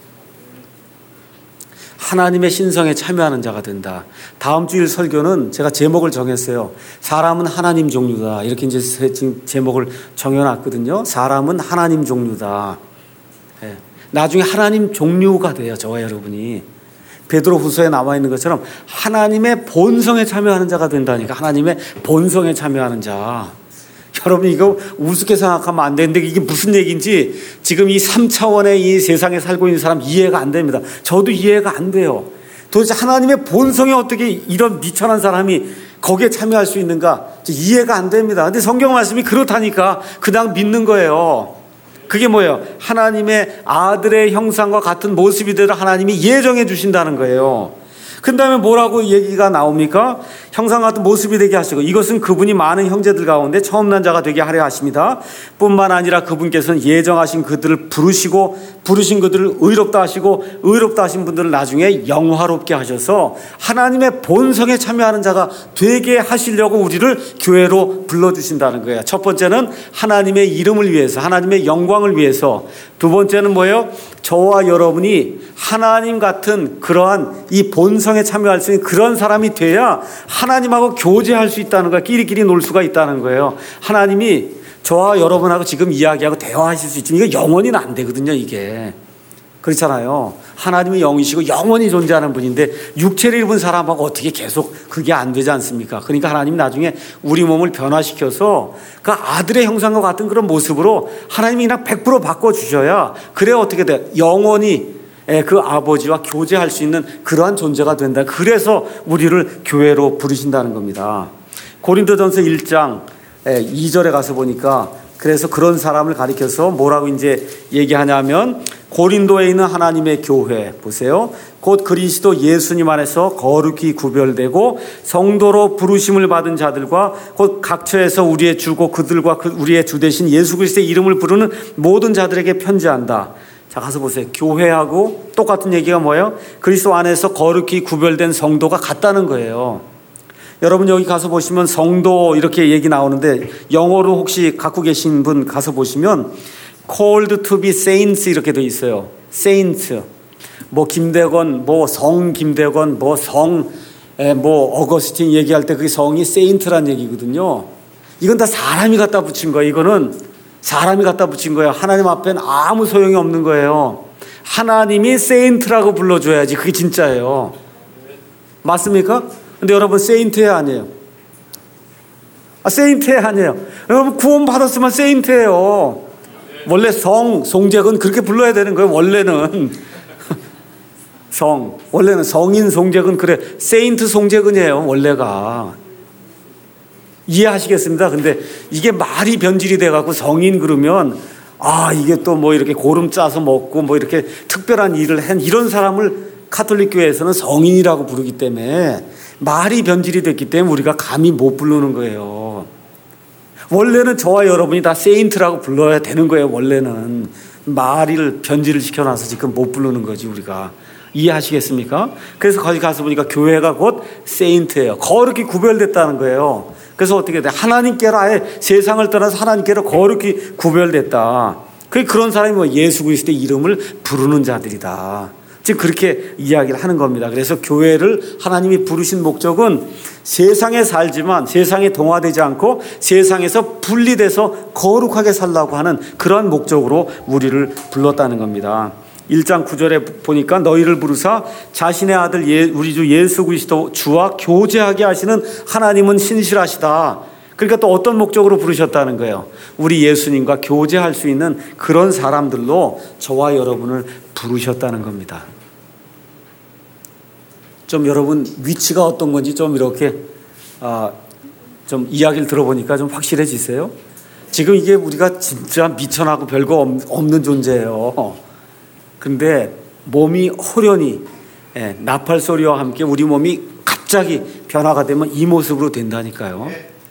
하나님의 신성에 참여하는 자가 된다. 다음 주일 설교는 제가 제목을 정했어요. 사람은 하나님 종류다. 이렇게 이제 지금 제목을 정해놨거든요. 사람은 하나님 종류다. 네. 나중에 하나님 종류가 돼요. 저와 여러분이. 베드로 후서에 나와 있는 것처럼 하나님의 본성에 참여하는 자가 된다니까. 하나님의 본성에 참여하는 자. 여러분 이거 우습게 생각하면 안 되는데 이게 무슨 얘기인지 지금 이 삼 차원의 이 세상에 살고 있는 사람 이해가 안 됩니다. 저도 이해가 안 돼요. 도대체 하나님의 본성에 어떻게 이런 미천한 사람이 거기에 참여할 수 있는가 이해가 안 됩니다. 근데 성경 말씀이 그렇다니까 그냥 믿는 거예요. 그게 뭐예요? 하나님의 아들의 형상과 같은 모습이 되도록 하나님이 예정해 주신다는 거예요. 그 다음에 뭐라고 얘기가 나옵니까? 형상 같은 모습이 되게 하시고 이것은 그분이 많은 형제들 가운데 처음 난 자가 되게 하려 하십니다. 뿐만 아니라 그분께서는 예정하신 그들을 부르시고 부르신 그들을 의롭다 하시고 의롭다 하신 분들을 나중에 영화롭게 하셔서 하나님의 본성에 참여하는 자가 되게 하시려고 우리를 교회로 불러주신다는 거예요. 첫 번째는 하나님의 이름을 위해서 하나님의 영광을 위해서 두 번째는 뭐예요? 저와 여러분이 하나님 같은 그러한 이 본성에 참여할 수 있는 그런 사람이 돼야 하나님하고 교제할 수 있다는 거야. 끼리끼리 놀 수가 있다는 거예요. 하나님이 저와 여러분하고 지금 이야기하고 대화하실 수 있지만 이거 영원히는 안 되거든요. 이게 그렇잖아요. 하나님이 영이시고 영원히 존재하는 분인데 육체를 입은 사람하고 어떻게 계속 그게 안 되지 않습니까? 그러니까 하나님이 나중에 우리 몸을 변화시켜서 그 아들의 형상과 같은 그런 모습으로 하나님이 그냥 백 퍼센트 바꿔주셔야 그래야 어떻게 돼? 영원히 그 아버지와 교제할 수 있는 그러한 존재가 된다. 그래서 우리를 교회로 부르신다는 겁니다. 고린도전서 일 장 이 절에 가서 보니까 그래서 그런 사람을 가리켜서 뭐라고 이제 얘기하냐면 고린도에 있는 하나님의 교회 보세요. 곧 그리스도 예수님 안에서 거룩히 구별되고 성도로 부르심을 받은 자들과 곧 각처에서 우리의 주고 그들과 그 우리의 주 되신 예수 그리스도의 이름을 부르는 모든 자들에게 편지한다. 자, 가서 보세요. 교회하고 똑같은 얘기가 뭐예요? 그리스도 안에서 거룩히 구별된 성도가 같다는 거예요. 여러분 여기 가서 보시면 성도 이렇게 얘기 나오는데 영어로 혹시 갖고 계신 분 가서 보시면 called to be saints 이렇게 돼 있어요. saints. 뭐 김대건, 뭐 성 김대건, 뭐 성, 뭐 어거스틴 얘기할 때 그게 성이 saint란 얘기거든요. 이건 다 사람이 갖다 붙인 거예요. 이거는 사람이 갖다 붙인 거예요. 하나님 앞에는 아무 소용이 없는 거예요. 하나님이 saint라고 불러줘야지 그게 진짜예요. 맞습니까? 근데 여러분 세인트예요 아니에요? 아, 세인트예요 아니에요? 여러분 구원 받았으면 세인트예요. 원래 성, 송재근 그렇게 불러야 되는 거예요. 원래는 성, 원래는 성인 송재근 그래 세인트 송재근이에요. 원래가 이해하시겠습니다. 근데 이게 말이 변질이 돼갖고 성인 그러면 아 이게 또 뭐 이렇게 고름 짜서 먹고 뭐 이렇게 특별한 일을 한 이런 사람을 카톨릭 교회에서는 성인이라고 부르기 때문에 말이 변질이 됐기 때문에 우리가 감히 못 부르는 거예요. 원래는 저와 여러분이 다 세인트라고 불러야 되는 거예요. 원래는 말을 변질을 시켜놔서 지금 못 부르는 거지 우리가. 이해하시겠습니까? 그래서 거기 가서 보니까 교회가 곧 세인트예요. 거룩히 구별됐다는 거예요. 그래서 어떻게 돼? 하나님께로 아예 세상을 떠나서 하나님께로 거룩히 구별됐다. 그런 사람이 뭐 예수 그리스도의 이름을 부르는 자들이다. 지금 그렇게 이야기를 하는 겁니다. 그래서 교회를 하나님이 부르신 목적은 세상에 살지만 세상에 동화되지 않고 세상에서 분리돼서 거룩하게 살라고 하는 그런 목적으로 우리를 불렀다는 겁니다. 일 장 구 절에 보니까 너희를 부르사 자신의 아들 예, 우리 주 예수 그리스도 주와 교제하게 하시는 하나님은 신실하시다. 그러니까 또 어떤 목적으로 부르셨다는 거예요? 우리 예수님과 교제할 수 있는 그런 사람들로 저와 여러분을 부르셨다는 겁니다. 좀 여러분 위치가 어떤 건지 좀 이렇게 아, 좀 이야기를 들어보니까 좀 확실해지세요? 지금 이게 우리가 진짜 미천하고 별거 없는 존재예요. 근데 몸이 호련히 예, 나팔 소리와 함께 우리 몸이 갑자기 변화가 되면 이 모습으로 된다니까요.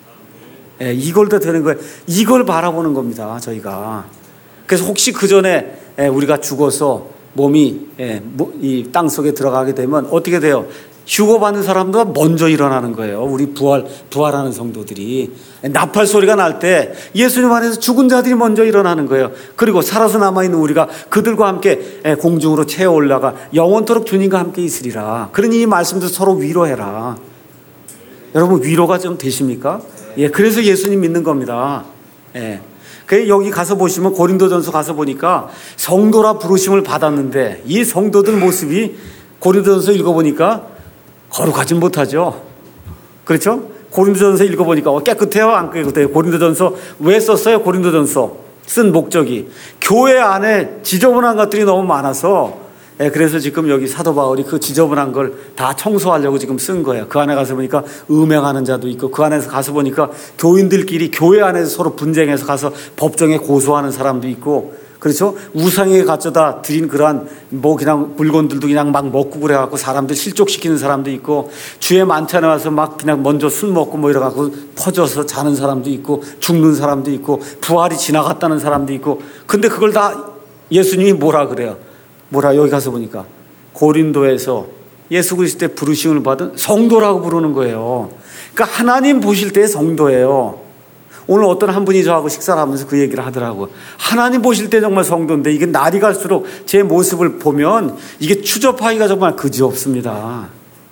예, 이걸 다 되는 거예요. 이걸 바라보는 겁니다. 저희가. 그래서 혹시 그 전에 예, 우리가 죽어서 몸이 예, 이 땅 속에 들어가게 되면 어떻게 돼요? 휴거받는 사람보다 먼저 일어나는 거예요. 우리 부활, 부활하는 성도들이. 나팔 소리가 날 때 예수님 안에서 죽은 자들이 먼저 일어나는 거예요. 그리고 살아서 남아있는 우리가 그들과 함께 공중으로 채워 올라가 영원토록 주님과 함께 있으리라. 그러니 이 말씀도 서로 위로해라. 여러분 위로가 좀 되십니까? 예, 그래서 예수님 믿는 겁니다. 예. 그 여기 가서 보시면 고린도전서 가서 보니까 성도라 부르심을 받았는데 이 성도들 모습이 고린도전서 읽어보니까 거룩하진 못하죠. 그렇죠? 고린도전서 읽어보니까 깨끗해요? 안 깨끗해요? 고린도전서 왜 썼어요? 고린도전서 쓴 목적이 교회 안에 지저분한 것들이 너무 많아서 예, 그래서 지금 여기 사도 바울이 그 지저분한 걸 다 청소하려고 지금 쓴 거예요. 그 안에 가서 보니까 음행하는 자도 있고 그 안에서 가서 보니까 교인들끼리 교회 안에서 서로 분쟁해서 가서 법정에 고소하는 사람도 있고 그렇죠? 우상에 갖춰다 드린 그러한 뭐 그냥 물건들도 그냥 막 먹고 그래갖고 사람들 실족시키는 사람도 있고 주의 만찬에 와서 막 그냥 먼저 술 먹고 뭐 이래갖고 퍼져서 자는 사람도 있고 죽는 사람도 있고 부활이 지나갔다는 사람도 있고 근데 그걸 다 예수님이 뭐라 그래요? 뭐라 여기 가서 보니까 고린도에서 예수 그리스도의 부르심을 받은 성도라고 부르는 거예요. 그러니까 하나님 보실 때의 성도예요. 오늘 어떤 한 분이 저하고 식사를 하면서 그 얘기를 하더라고요. 하나님 보실 때 정말 성도인데 이게 날이 갈수록 제 모습을 보면 이게 추접하기가 정말 그지없습니다.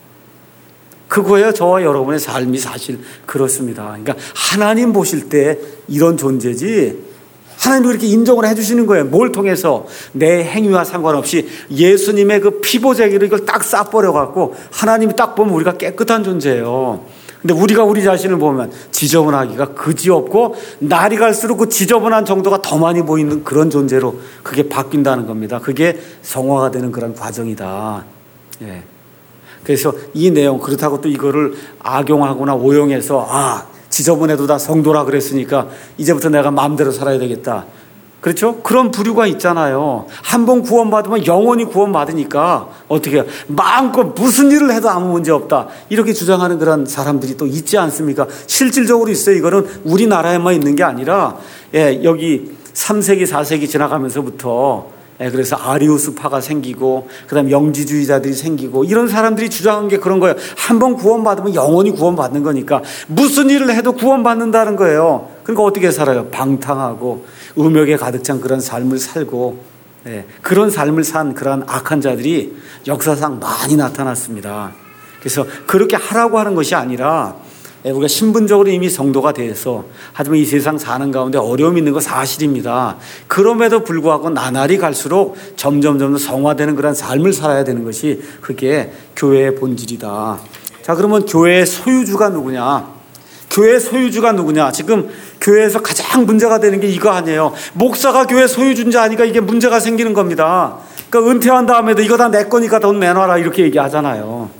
그거예요. 저와 여러분의 삶이 사실 그렇습니다. 그러니까 하나님 보실 때 이런 존재지 하나님이 그렇게 인정을 해주시는 거예요. 뭘 통해서? 내 행위와 상관없이 예수님의 그 피보자기를 이걸 딱 싸버려갖고 하나님이 딱 보면 우리가 깨끗한 존재예요. 근데 우리가 우리 자신을 보면 지저분하기가 그지없고 날이 갈수록 그 지저분한 정도가 더 많이 보이는 그런 존재로 그게 바뀐다는 겁니다. 그게 성화가 되는 그런 과정이다. 예. 그래서 이 내용 그렇다고 또 이거를 악용하거나 오용해서 아 지저분해도 다 성도라 그랬으니까 이제부터 내가 마음대로 살아야 되겠다. 그렇죠? 그런 부류가 있잖아요. 한 번 구원받으면 영원히 구원받으니까 어떻게 해요? 마음껏 무슨 일을 해도 아무 문제 없다. 이렇게 주장하는 그런 사람들이 또 있지 않습니까? 실질적으로 있어요. 이거는 우리나라에만 있는 게 아니라 예, 여기 삼 세기, 사 세기 지나가면서부터 예, 그래서 아리우스파가 생기고 그다음 영지주의자들이 생기고 이런 사람들이 주장한 게 그런 거예요. 한 번 구원받으면 영원히 구원받는 거니까 무슨 일을 해도 구원받는다는 거예요. 그러니까 어떻게 살아요? 방탕하고 음욕에 가득 찬 그런 삶을 살고 예, 그런 삶을 산 그런 악한 자들이 역사상 많이 나타났습니다. 그래서 그렇게 하라고 하는 것이 아니라 우리가 신분적으로 이미 성도가 돼서 하지만 이 세상 사는 가운데 어려움이 있는 거 사실입니다. 그럼에도 불구하고 나날이 갈수록 점점 점점 성화되는 그런 삶을 살아야 되는 것이 그게 교회의 본질이다. 자, 그러면 교회의 소유주가 누구냐? 교회의 소유주가 누구냐? 지금 교회에서 가장 문제가 되는 게 이거 아니에요. 목사가 교회 소유주인지 아니까 이게 문제가 생기는 겁니다. 그러니까 은퇴한 다음에도 이거 다 내 거니까 돈 내놔라 이렇게 얘기하잖아요.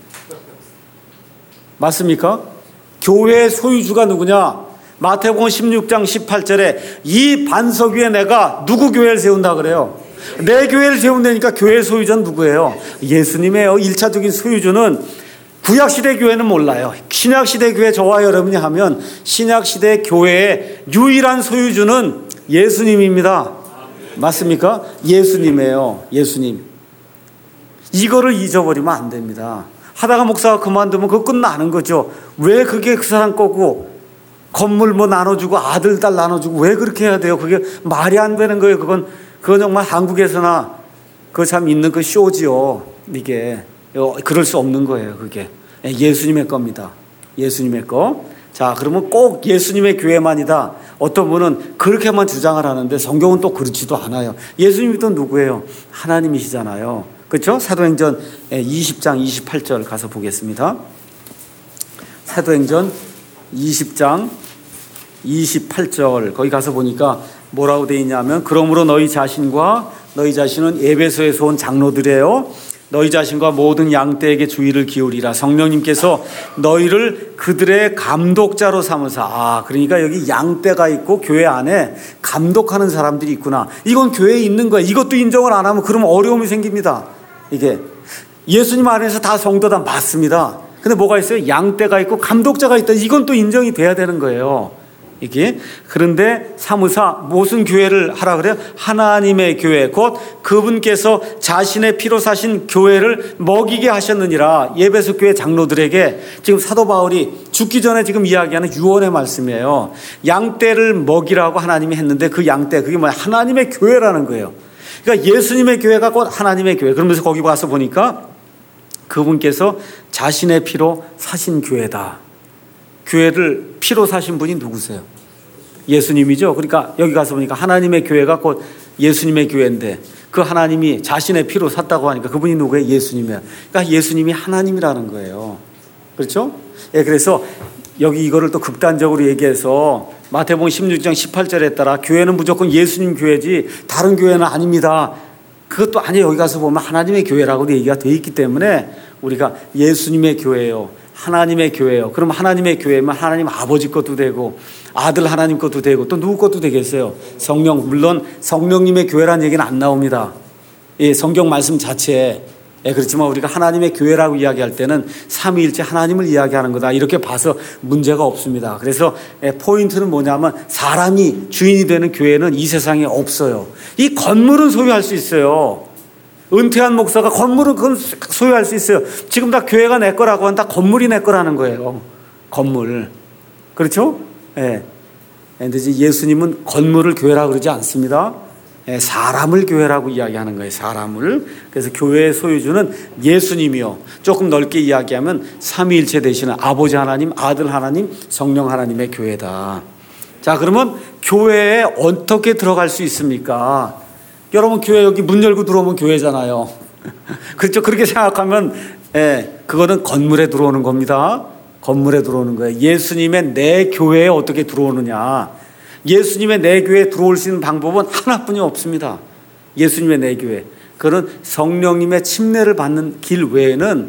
맞습니까? 교회의 소유주가 누구냐? 마태복음 십육 장 십팔 절에 이 반석 위에 내가 누구 교회를 세운다 그래요? 내 교회를 세운다니까 교회의 소유주는 누구예요? 예수님이에요. 일차적인 소유주는 구약시대 교회는 몰라요. 신약시대 교회 저와 여러분이 하면 신약시대 교회의 유일한 소유주는 예수님입니다. 맞습니까? 예수님이에요. 예수님. 이거를 잊어버리면 안 됩니다. 하다가 목사가 그만두면 그거 끝나는 거죠. 왜 그게 그 사람 거고 건물 뭐 나눠주고 아들 딸 나눠주고 왜 그렇게 해야 돼요? 그게 말이 안 되는 거예요. 그건 그건 정말 한국에서나 그거 참 있는 그 쇼지요. 이게 그럴 수 없는 거예요. 그게 예수님의 겁니다. 예수님의 거. 자, 그러면 꼭 예수님의 교회만이다. 어떤 분은 그렇게만 주장을 하는데 성경은 또 그렇지도 않아요. 예수님이 또 누구예요? 하나님이시잖아요. 그렇죠? 사도행전 이십 장 이십팔 절 가서 보겠습니다. 사도행전 이십 장 이십팔 절 거기 가서 보니까 뭐라고 되어 있냐면 그러므로 너희 자신과 너희 자신은 에베소에서 온 장로들이에요. 너희 자신과 모든 양떼에게 주의를 기울이라. 성령님께서 너희를 그들의 감독자로 삼으사. 아, 그러니까 여기 양떼가 있고 교회 안에 감독하는 사람들이 있구나. 이건 교회에 있는 거야. 이것도 인정을 안 하면 그러면 어려움이 생깁니다. 이게 예수님 안에서 다 성도다 맞습니다. 근데 뭐가 있어요? 양떼가 있고 감독자가 있다. 이건 또 인정이 돼야 되는 거예요. 이게 그런데 사무사 무슨 교회를 하라 그래요? 하나님의 교회 곧 그분께서 자신의 피로 사신 교회를 먹이게 하셨느니라. 에베소 교회 장로들에게 지금 사도 바울이 죽기 전에 지금 이야기하는 유언의 말씀이에요. 양떼를 먹이라고 하나님이 했는데 그 양떼 그게 뭐야? 하나님의 교회라는 거예요. 그러니까 예수님의 교회가 곧 하나님의 교회. 그러면서 거기 가서 보니까 그분께서 자신의 피로 사신 교회다. 교회를 피로 사신 분이 누구세요? 예수님이죠. 그러니까 여기 가서 보니까 하나님의 교회가 곧 예수님의 교회인데 그 하나님이 자신의 피로 샀다고 하니까 그분이 누구예요? 예수님이에요. 그러니까 예수님이 하나님이라는 거예요. 그렇죠? 예, 그래서 여기 이거를 또 극단적으로 얘기해서 마태복음 십육 장 십팔 절에 따라 교회는 무조건 예수님 교회지 다른 교회는 아닙니다. 그것도 아니에요. 여기 가서 보면 하나님의 교회라고 얘기가 되어 있기 때문에 우리가 예수님의 교회예요. 하나님의 교회예요. 그럼 하나님의 교회면 하나님 아버지 것도 되고 아들 하나님 것도 되고 또 누구 것도 되겠어요? 성령. 물론 성령님의 교회라는 얘기는 안 나옵니다. 예, 성경 말씀 자체에. 예, 그렇지만 우리가 하나님의 교회라고 이야기할 때는 삼위일체 하나님을 이야기하는 거다. 이렇게 봐서 문제가 없습니다. 그래서 예, 포인트는 뭐냐면 사람이 주인이 되는 교회는 이 세상에 없어요. 이 건물은 소유할 수 있어요. 은퇴한 목사가 건물은 그건 소유할 수 있어요. 지금 다 교회가 내 거라고 하면 다 건물이 내 거라는 거예요. 건물. 그렇죠? 예. 근데 예수님은 건물을 교회라고 그러지 않습니다. 예, 사람을 교회라고 이야기하는 거예요. 사람을. 그래서 교회의 소유주는 예수님이요. 조금 넓게 이야기하면 삼위일체 되시는 아버지 하나님, 아들 하나님, 성령 하나님의 교회다. 자, 그러면 교회에 어떻게 들어갈 수 있습니까? 여러분 교회 여기 문 열고 들어오면 교회잖아요. 그렇죠? 그렇게 생각하면 예, 그거는 건물에 들어오는 겁니다. 건물에 들어오는 거예요. 예수님의 내 교회에 어떻게 들어오느냐. 예수님의 내 교회에 들어올 수 있는 방법은 하나뿐이 없습니다. 예수님의 내 교회. 그건 성령님의 침례를 받는 길 외에는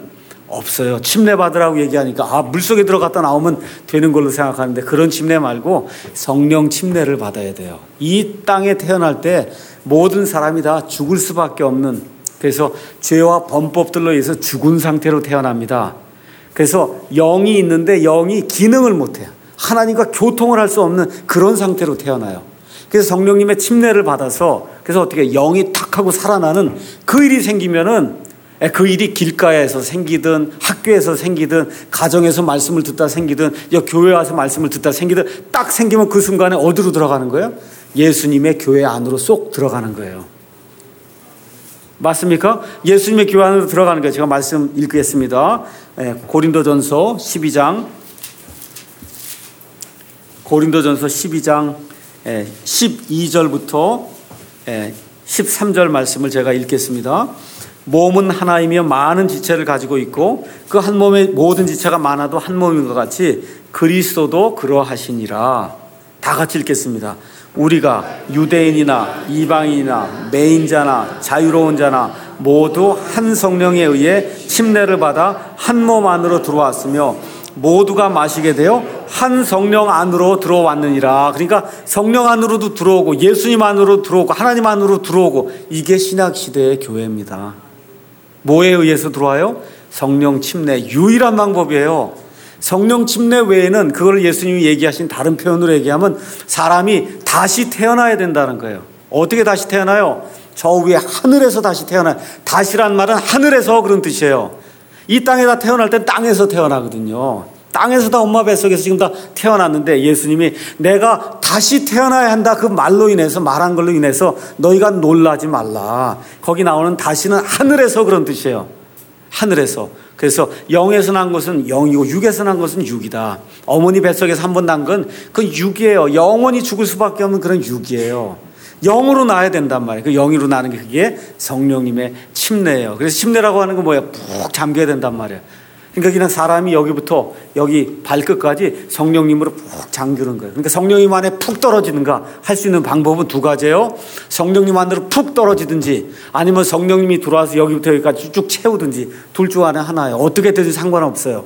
없어요. 침례 받으라고 얘기하니까 아, 물속에 들어갔다 나오면 되는 걸로 생각하는데 그런 침례 말고 성령 침례를 받아야 돼요. 이 땅에 태어날 때 모든 사람이 다 죽을 수밖에 없는, 그래서 죄와 범법들로 인해서 죽은 상태로 태어납니다. 그래서 영이 있는데 영이 기능을 못해요. 하나님과 교통을 할 수 없는 그런 상태로 태어나요. 그래서 성령님의 침례를 받아서 그래서 어떻게 영이 탁 하고 살아나는 그 일이 생기면은 그 일이 길가에서 생기든 학교에서 생기든 가정에서 말씀을 듣다 생기든 교회 와서 말씀을 듣다 생기든 딱 생기면 그 순간에 어디로 들어가는 거예요? 예수님의 교회 안으로 쏙 들어가는 거예요. 맞습니까? 예수님의 교회 안으로 들어가는 거예요. 제가 말씀 읽겠습니다. 고린도전서 십이 장 고린도전서 십이 장 십이 절부터 십삼 절 말씀을 제가 읽겠습니다. 몸은 하나이며 많은 지체를 가지고 있고 그 한 몸의 모든 지체가 많아도 한 몸인 것 같이 그리스도도 그러하시니라. 다 같이 읽겠습니다. 우리가 유대인이나 이방인이나 매인자나 자유로운 자나 모두 한 성령에 의해 침례를 받아 한 몸 안으로 들어왔으며 모두가 마시게 되어 한 성령 안으로 들어왔느니라. 그러니까 성령 안으로도 들어오고 예수님 안으로 들어오고 하나님 안으로 들어오고, 이게 신약시대의 교회입니다. 뭐에 의해서 들어와요? 성령 침례, 유일한 방법이에요. 성령 침례 외에는 그걸 예수님이 얘기하신 다른 표현으로 얘기하면 사람이 다시 태어나야 된다는 거예요. 어떻게 다시 태어나요? 저 위에 하늘에서 다시 태어나요. 다시란 말은 하늘에서 그런 뜻이에요. 이 땅에다 태어날 땐 땅에서 태어나거든요. 땅에서 다 엄마 뱃속에서 지금 다 태어났는데 예수님이 내가 다시 태어나야 한다 그 말로 인해서 말한 걸로 인해서 너희가 놀라지 말라. 거기 나오는 다시는 하늘에서 그런 뜻이에요. 하늘에서. 그래서 영에서 난 것은 영이고 육에서 난 것은 육이다. 어머니 뱃속에서 한 번 난 건 그건 육이에요. 영원히 죽을 수밖에 없는 그런 육이에요. 영으로 나야 된단 말이에요. 그 영으로 나는 게 그게 성령님의 침례예요. 그래서 침례라고 하는 건 뭐야? 푹 잠겨야 된단 말이에요. 그러니까 그냥 사람이 여기부터 여기 발끝까지 성령님으로 푹 잠그는 거예요. 그러니까 성령님 안에 푹 떨어지는가 할 수 있는 방법은 두 가지예요. 성령님 안으로 푹 떨어지든지 아니면 성령님이 들어와서 여기부터 여기까지 쭉 채우든지 둘 중 안에 하나예요. 어떻게 되든 상관없어요.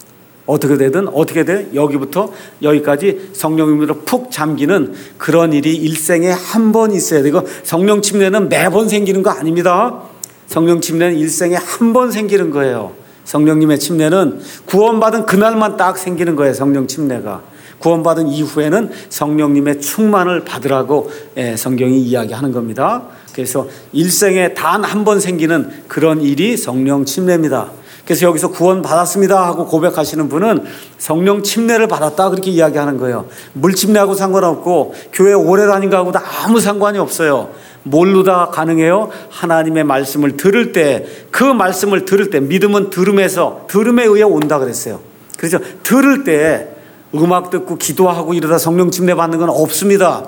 어떻게 되든 어떻게 돼? 여기부터 여기까지 성령님으로 푹 잠기는 그런 일이 일생에 한 번 있어야 되고, 성령 침례는 매번 생기는 거 아닙니다. 성령 침례는 일생에 한 번 생기는 거예요. 성령님의 침례는 구원받은 그날만 딱 생기는 거예요. 성령 침례가 구원받은 이후에는 성령님의 충만을 받으라고 성경이 이야기하는 겁니다. 그래서 일생에 단 한 번 생기는 그런 일이 성령 침례입니다. 그래서 여기서 구원받았습니다 하고 고백하시는 분은 성령 침례를 받았다 그렇게 이야기하는 거예요. 물 침례하고 상관없고 교회 오래 다닌 거하고도 아무 상관이 없어요. 뭘로 다 가능해요? 하나님의 말씀을 들을 때, 그 말씀을 들을 때, 믿음은 들음에서, 들음에 의해 온다 그랬어요. 그래서 들을 때 음악 듣고 기도하고 이러다 성령 침례 받는 건 없습니다.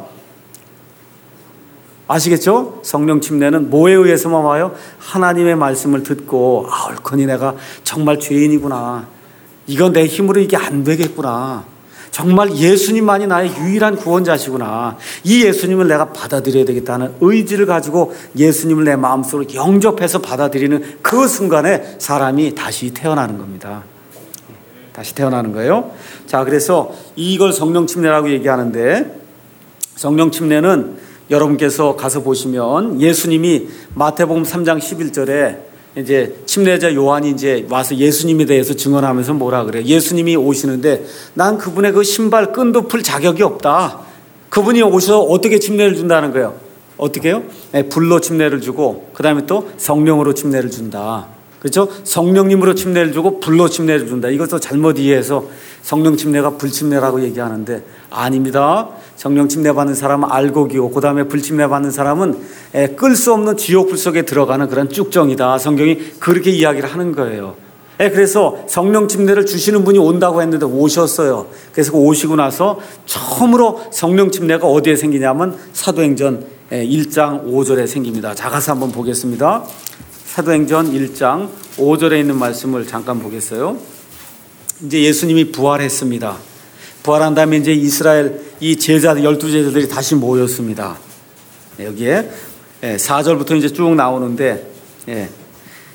아시겠죠? 성령 침례는 뭐에 의해서만 와요? 하나님의 말씀을 듣고 아, 옳거니 내가 정말 죄인이구나. 이건 내 힘으로 이게 안 되겠구나. 정말 예수님만이 나의 유일한 구원자시구나. 이 예수님을 내가 받아들여야 되겠다는 의지를 가지고 예수님을 내 마음속으로 영접해서 받아들이는 그 순간에 사람이 다시 태어나는 겁니다. 다시 태어나는 거예요. 자, 그래서 이걸 성령 침례라고 얘기하는데, 성령 침례는 여러분께서 가서 보시면 예수님이 마태복음 삼 장 십일 절에 이제 침례자 요한이 이제 와서 예수님에 대해서 증언하면서 뭐라 그래요? 예수님이 오시는데 난 그분의 그 신발 끈도 풀 자격이 없다. 그분이 오셔서 어떻게 침례를 준다는 거예요? 어떻게 해요? 네, 불로 침례를 주고 그 다음에 또 성령으로 침례를 준다. 그렇죠? 성령님으로 침례를 주고 불로 침례를 준다. 이것도 잘못 이해해서 성령 침례가 불 침례라고 얘기하는데 아닙니다. 성령 침례 받는 사람은 알곡이고 그 다음에 불 침례 받는 사람은 끌 수 없는 지옥 불 속에 들어가는 그런 쭉정이다. 성경이 그렇게 이야기를 하는 거예요. 그래서 성령 침례를 주시는 분이 온다고 했는데 오셨어요. 그래서 오시고 나서 처음으로 성령 침례가 어디에 생기냐면 사도행전 일 장 오 절에 생깁니다. 자, 가서 한번 보겠습니다. 사도행전 일 장 오 절에 있는 말씀을 잠깐 보겠어요. 이제 예수님이 부활했습니다. 부활한 다음에 이제 이스라엘 이 제자들, 열두 제자들이 다시 모였습니다. 여기에 사 절부터 이제 쭉 나오는데,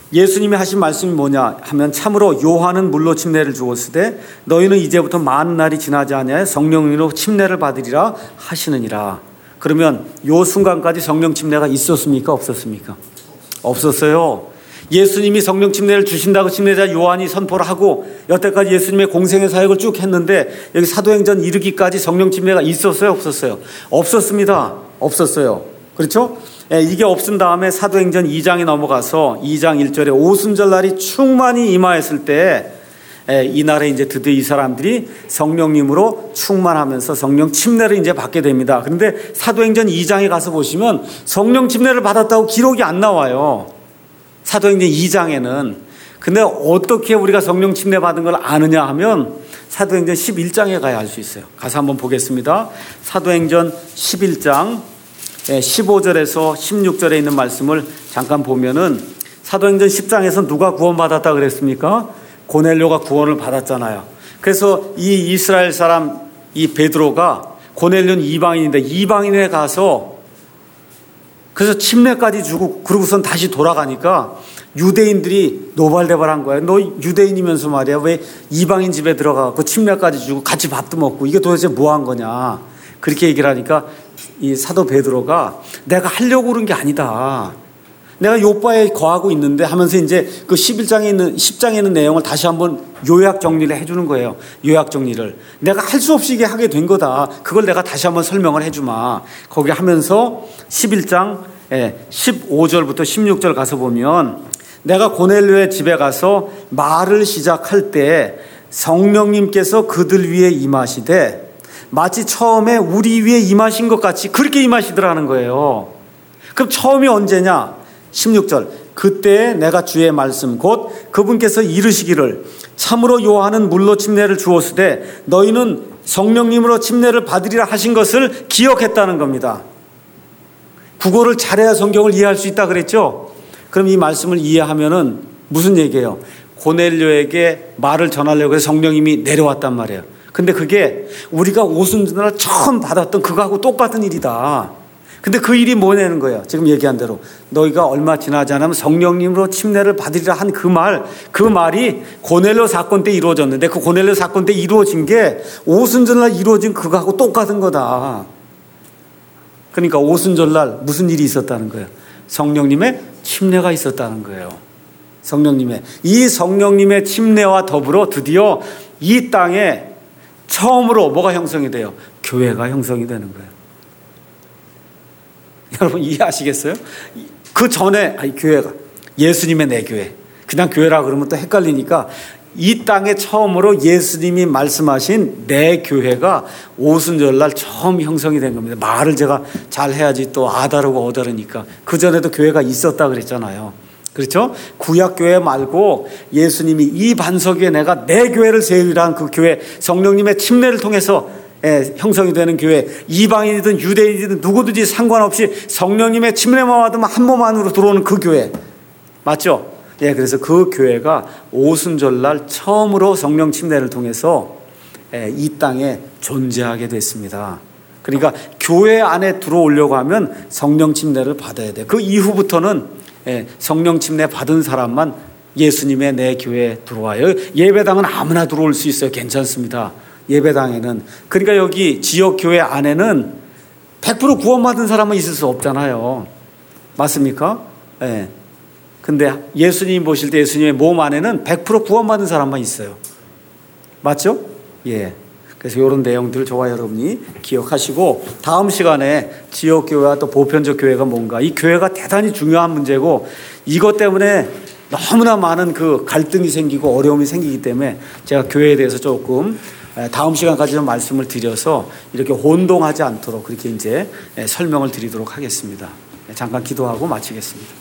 예수님이 하신 말씀이 뭐냐 하면 참으로 요한은 물로 침례를 주었으되 너희는 이제부터 많은 날이 지나지 아니하여 성령으로 침례를 받으리라 하시느니라. 그러면 요 순간까지 성령 침례가 있었습니까? 없었습니까? 없었어요. 예수님이 성령 침례를 주신다고 침례자 요한이 선포를 하고 여태까지 예수님의 공생의 사역을 쭉 했는데 여기 사도행전 이르기까지 성령 침례가 있었어요? 없었어요? 없었습니다. 없었어요. 그렇죠? 예, 이게 없은 다음에 사도행전 이 장에 넘어가서 이 장 일 절에 오순절날이 충만히 임하였을 때 예, 이날에 이제 드디어 이 사람들이 성령님으로 충만하면서 성령 침례를 이제 받게 됩니다. 그런데 사도행전 이 장에 가서 보시면 성령 침례를 받았다고 기록이 안 나와요. 사도행전 이 장에는. 근데 어떻게 우리가 성령 침례 받은 걸 아느냐 하면 사도행전 십일 장에 가야 알 수 있어요. 가서 한번 보겠습니다. 사도행전 십일 장 십오 절에서 십육 절에 있는 말씀을 잠깐 보면은 사도행전 십 장에서 누가 구원받았다 그랬습니까? 고넬료가 구원을 받았잖아요. 그래서 이 이스라엘 사람 이 베드로가 고넬료는 이방인인데 이방인에 가서 그래서 침례까지 주고 그러고선 다시 돌아가니까 유대인들이 노발대발한 거예요. 너 유대인이면서 말이야 왜 이방인 집에 들어가고 침례까지 주고 같이 밥도 먹고 이게 도대체 뭐 한 거냐 그렇게 얘기를 하니까 이 사도 베드로가 내가 하려고 그런 게 아니다. 내가 요바에 거하고 있는데 하면서 이제 그 십일 장에 있는 십 장에 있는 내용을 다시 한번 요약 정리를 해주는 거예요. 요약 정리를 내가 할 수 없이 이게 하게 된 거다. 그걸 내가 다시 한번 설명을 해주마. 거기 하면서 십일 장 십오 절부터 십육 절 가서 보면 내가 고넬료의 집에 가서 말을 시작할 때 성령님께서 그들 위에 임하시되 마치 처음에 우리 위에 임하신 것 같이 그렇게 임하시더라는 거예요. 그럼 처음이 언제냐? 십육 절 그때 내가 주의 말씀 곧 그분께서 이르시기를 참으로 요한은 물로 침례를 주었으되 너희는 성령님으로 침례를 받으리라 하신 것을 기억했다는 겁니다. 국어를 잘해야 성경을 이해할 수 있다 그랬죠. 그럼 이 말씀을 이해하면은 무슨 얘기예요? 고넬료에게 말을 전하려고 해서 성령님이 내려왔단 말이에요. 근데 그게 우리가 오순절날 처음 받았던 그거하고 똑같은 일이다. 근데 그 일이 뭐냐는 거예요. 지금 얘기한 대로 너희가 얼마 지나지 않으면 성령님으로 침례를 받으리라 한 그 말, 그 말이 고넬료 사건 때 이루어졌는데 그 고넬료 사건 때 이루어진 게 오순절날 이루어진 그거하고 똑같은 거다. 그러니까 오순절날 무슨 일이 있었다는 거예요? 성령님의 침례가 있었다는 거예요. 성령님의 이 성령님의 침례와 더불어 드디어 이 땅에 처음으로 뭐가 형성이 돼요? 교회가 형성이 되는 거예요. 여러분 이해하시겠어요? 그 전에 아니 교회가 예수님의 내 교회 그냥 교회라 그러면 또 헷갈리니까 이 땅에 처음으로 예수님이 말씀하신 내 교회가 오순절날 처음 형성이 된 겁니다. 말을 제가 잘 해야지 또 아다르고 어다르니까 그전에도 교회가 있었다 그랬잖아요. 그렇죠? 구약교회 말고 예수님이 이 반석 위에 내가 내 교회를 세우리라는 그 교회 성령님의 침례를 통해서 예, 형성이 되는 교회 이방인이든 유대인이든 누구든지 상관없이 성령님의 침례만 받으면 한 몸 안으로 들어오는 그 교회 맞죠? 예, 그래서 그 교회가 오순절날 처음으로 성령 침례를 통해서 예, 이 땅에 존재하게 됐습니다. 그러니까 교회 안에 들어오려고 하면 성령 침례를 받아야 돼. 그 이후부터는 예, 성령 침례 받은 사람만 예수님의 내 교회에 들어와요. 예배당은 아무나 들어올 수 있어요. 괜찮습니다. 예배당에는. 그러니까 여기 지역교회 안에는 백 퍼센트 구원받은 사람은 있을 수 없잖아요. 맞습니까? 예. 근데 예수님 보실 때 예수님의 몸 안에는 백 퍼센트 구원받은 사람만 있어요. 맞죠? 예. 그래서 이런 내용들을 저와 여러분이 기억하시고 다음 시간에 지역교회와 또 보편적 교회가 뭔가 이 교회가 대단히 중요한 문제고 이것 때문에 너무나 많은 그 갈등이 생기고 어려움이 생기기 때문에 제가 교회에 대해서 조금 다음 시간까지 좀 말씀을 드려서 이렇게 혼동하지 않도록 그렇게 이제 설명을 드리도록 하겠습니다. 잠깐 기도하고 마치겠습니다.